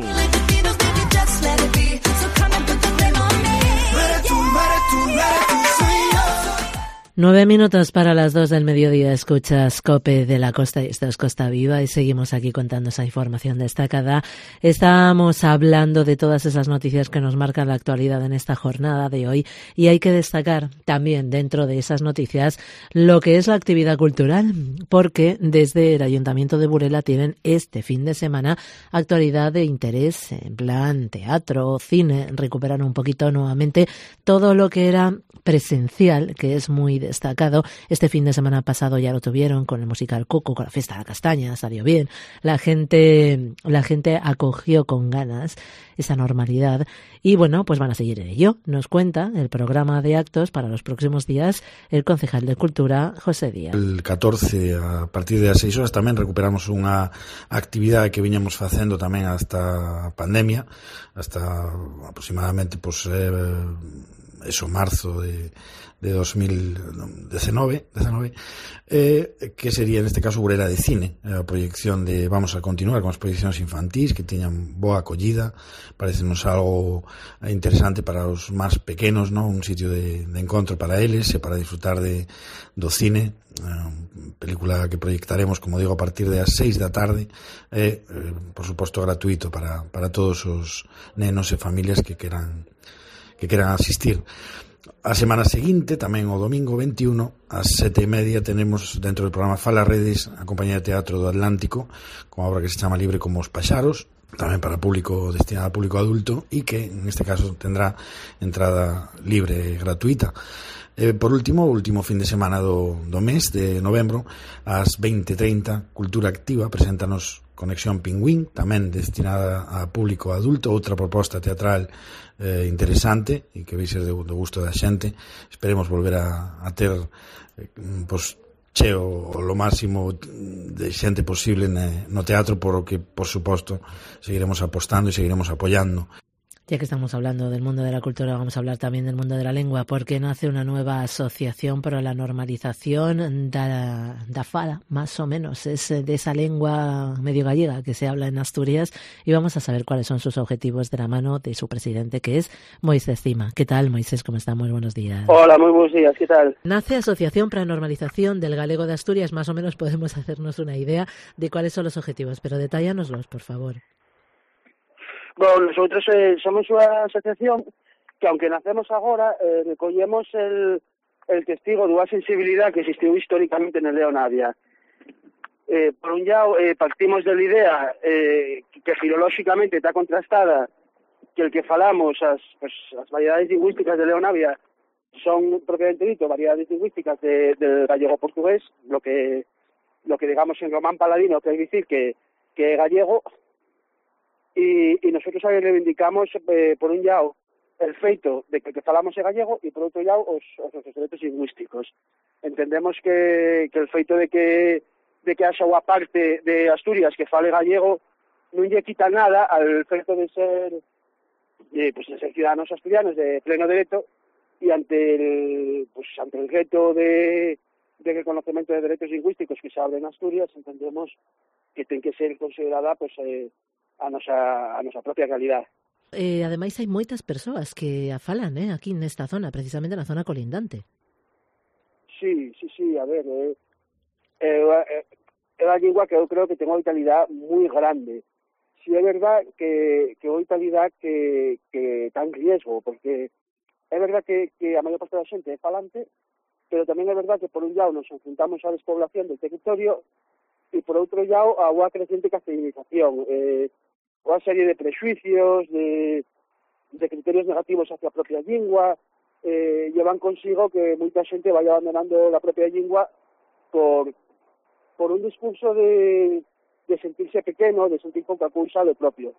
9 minutos para las 2 del mediodía. Escuchas COPE de la Costa y esto es Costa Viva y seguimos aquí contando esa información destacada. Estamos hablando de todas esas noticias que nos marcan la actualidad en esta jornada de hoy y hay que destacar también dentro de esas noticias lo que es la actividad cultural, porque desde el Ayuntamiento de Burela tienen este fin de semana actualidad de interés en plan teatro, cine, recuperar un poquito nuevamente todo lo que era presencial, que es muy destacado. Este fin de semana pasado ya lo tuvieron con el musical Cuco, con la fiesta de la castaña, salió bien. La gente acogió con ganas esa normalidad y bueno, pues van a seguir en ello. Nos cuenta el programa de actos para los próximos días el concejal de Cultura, José Díaz. El 14, a partir de as 6 horas, tamén recuperamos unha actividade que viñamos facendo tamén hasta a pandemia, hasta aproximadamente marzo de 2019, que sería en este caso Burela de Cine, a proyección de, vamos a continuar con as proyeccións infantís que tiñan boa acollida, parecenos algo interesante para os máis pequenos, ¿no? Un sitio de encontro para eles e para disfrutar do cine, película que proyectaremos, como digo, a partir de as 6 da tarde, por suposto gratuito para todos os nenos e familias que queran asistir. A semana seguinte, tamén o domingo 21, ás 7:30, tenemos dentro del programa Fala Redes a compañía de teatro do Atlántico, con a obra que se chama Libre como os paxaros, tamén para público destinado a público adulto e que, en este caso, tendrá entrada libre e gratuita. Por último, o último fin de semana do mes de novembro, ás 20:30, Cultura Activa preséntanos Conexión Pingüín, tamén destinada a público adulto, outra proposta teatral interesante e que vai ser do gusto da xente. Esperemos volver a ter cheo o máximo de xente posible no teatro, por o que, por suposto, seguiremos apostando e seguiremos apoyando. Ya que estamos hablando del mundo de la cultura, vamos a hablar también del mundo de la lengua, porque nace una nueva asociación para la normalización da fala, más o menos, es de esa lengua medio gallega que se habla en Asturias, y vamos a saber cuáles son sus objetivos de la mano de su presidente, que es Moisés Cima. ¿Qué tal, Moisés? ¿Cómo está? Muy buenos días. Hola, muy buenos días. ¿Qué tal? Nace Asociación para la Normalización del Galego de Asturias, más o menos podemos hacernos una idea de cuáles son los objetivos, pero detállanoslos, por favor. Bueno, nosotros somos unha asociación que, aunque nacemos agora, recollemos el testigo dunha sensibilidade que existiu históricamente na Leonavia. Por un lado, partimos de la idea que filolóxicamente está contrastada, que el que falamos, as variedades lingüísticas de Leonavia son, propiamente dito, variedades lingüísticas del gallego-portugués, lo que digamos en román paladino, que es decir que é gallego. Y nosotros ahí reivindicamos, por un lado, el feito de que falamos en gallego y por outro lado os derechos lingüísticos. Entendemos que el feito de que haxa unha parte de Asturias que fale gallego non lle quita nada al feito de ser ciudadanos asturianos de pleno derecho, y ante el reto de reconocemento de dereitos lingüísticos que se abren en Asturias, entendemos que ten que ser considerada pois, a nosa propia realidade. Ademais, hai moitas persoas que a falan aquí nesta zona, precisamente na zona colindante. Sí, a ver, é unha lingua que eu creo que ten unha vitalidade moi grande. Si é verdad que unha vitalidade que está en riesgo, porque é verdad que a maior parte da xente é falante, pero tamén é verdad que por un lado nos enfrentamos á despoblación del territorio e por outro lado a unha crecente castellanización, unha serie de prexuicios, de criterios negativos hacia a propia lingua, llevan consigo que moita xente vaya abandonando a propia lingua por un discurso de sentirse pequeno, de sentir pouca cousa do propio.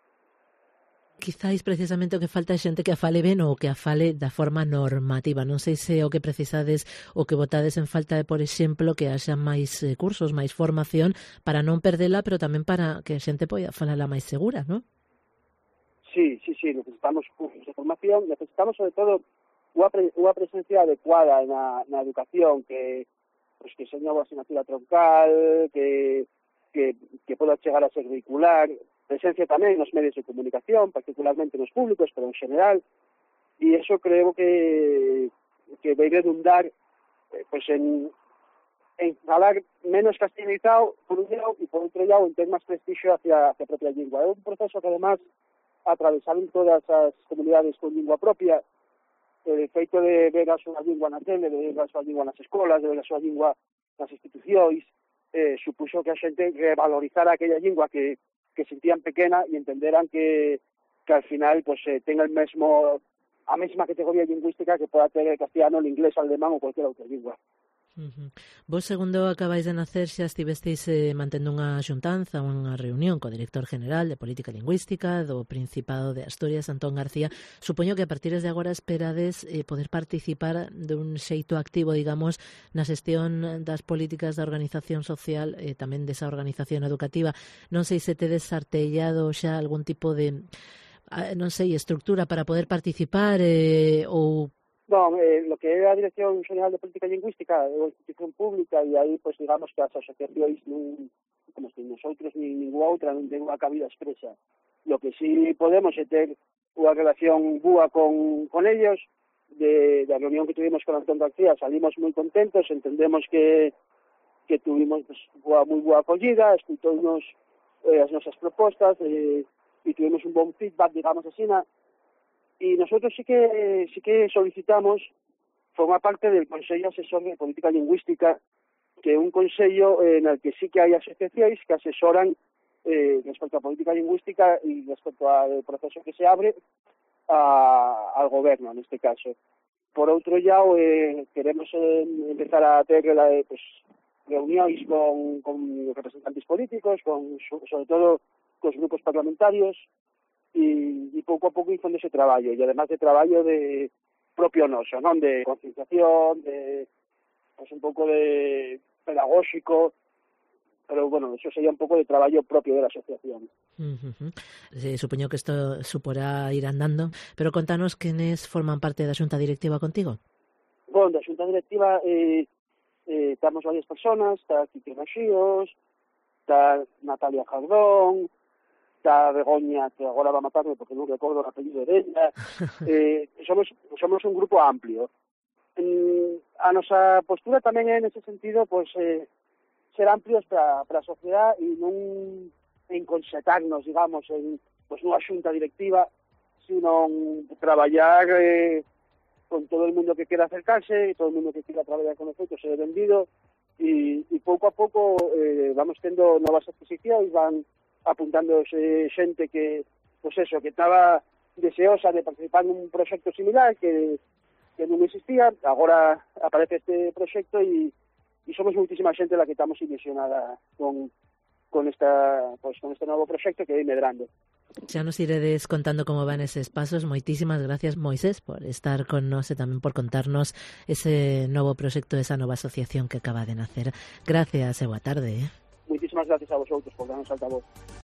Quizáis precisamente o que falta é xente que a fale ben ou que a fale da forma normativa. Non sei se o que precisades ou que votades en falta é, por exemplo, que haxa máis cursos, máis formación para non perdela, pero tamén para que a xente poida falala máis segura, non? Sí, necesitamos cursos de formación, necesitamos sobre todo unha presencia adecuada na educación, que seña unha asignatura troncal, que poda chegar a ser vehicular, presencia tamén nos medios de comunicación, particularmente nos públicos, pero en general, e eso creo que vai redundar en falar menos castellanizado por un lado e por outro lado en ter máis prestixio hacia a propia lingua. É un proceso que además atravesaron todas as comunidades con lingua propia, el feito de ver a súa lingua na tele, de ver a súa lingua nas escolas, de ver a súa lingua nas institucións, supuxo que a xente revalorizara aquella lingua que sentían pequena e entenderan que al final ten a mesma categoría lingüística que poda ter el castellano, el inglés, el alemán ou cualquier outra lingua. Vos, segundo acabáis de nacer, xa estivesteis mantendo unha xuntanza, unha reunión co director general de Política Lingüística do Principado de Asturias, Antón García. Supoño que a partir de agora esperades poder participar dun xeito activo, digamos, na xestión das políticas da organización social e tamén desa organización educativa. Non sei se tedes artellado xa algún tipo de, non sei, estructura para poder participar ou... Non, lo que é a Dirección Xeral de Política Lingüística é unha institución pública e aí, digamos que as asociacións como se nosotros ni ninguna outra non ten unha cabida expresa. Lo que sí podemos é ter unha relación boa con ellos. Da reunión que tuvimos con Antón García salimos moi contentos, entendemos que tuvimos moi boa acollida, escuitounos as nosas propostas e tuvimos un bon feedback, digamos así, y nosotros sí que solicitamos formar parte del Consejo Asesor de Política Lingüística, que é un consello en el que sí que hai asociacións que asesoran respecto a política lingüística y respecto al proceso que se abre al gobierno, en este caso. Por outro lado, queremos empezar a ter reunións con representantes políticos, sobre todo cos grupos parlamentarios, y pouco a pouco hizo ese traballo, e además de traballo de propio noso, non de concienciación, de un pouco de pedagóxico, pero bueno, eso sería un pouco de traballo propio de la asociación. Supoño que isto suporá ir andando, pero contanos quenes forman parte da xunta directiva contigo. Bueno, da xunta directiva estamos varias personas, está Quique Maxíos, está Natalia Jardón, está Begoña, que agora va a matarme porque non recordo o apellido de ella. Somos un grupo amplio. A nosa postura tamén é nese sentido ser amplios para a sociedade e non enconxetarnos, digamos, nunha xunta directiva, sino traballar con todo el mundo que quera acercarse, todo el mundo que quera traballar con nosotros, ser vendido, e pouco a pouco vamos tendo novas adquisicións, van apuntando xente que estaba deseosa de participar nun proxecto similar que non existía. Agora aparece este proxecto e somos moitísima xente la que estamos ilusionada con este novo proxecto que vai medrando. Xa nos iredes contando como van eses pasos. Moitísimas gracias, Moisés, por estar con nos e tamén por contarnos ese novo proxecto, esa nova asociación que acaba de nacer. Gracias e boa tarde. Moitísimas gracias a vosotros por darnos altavoz.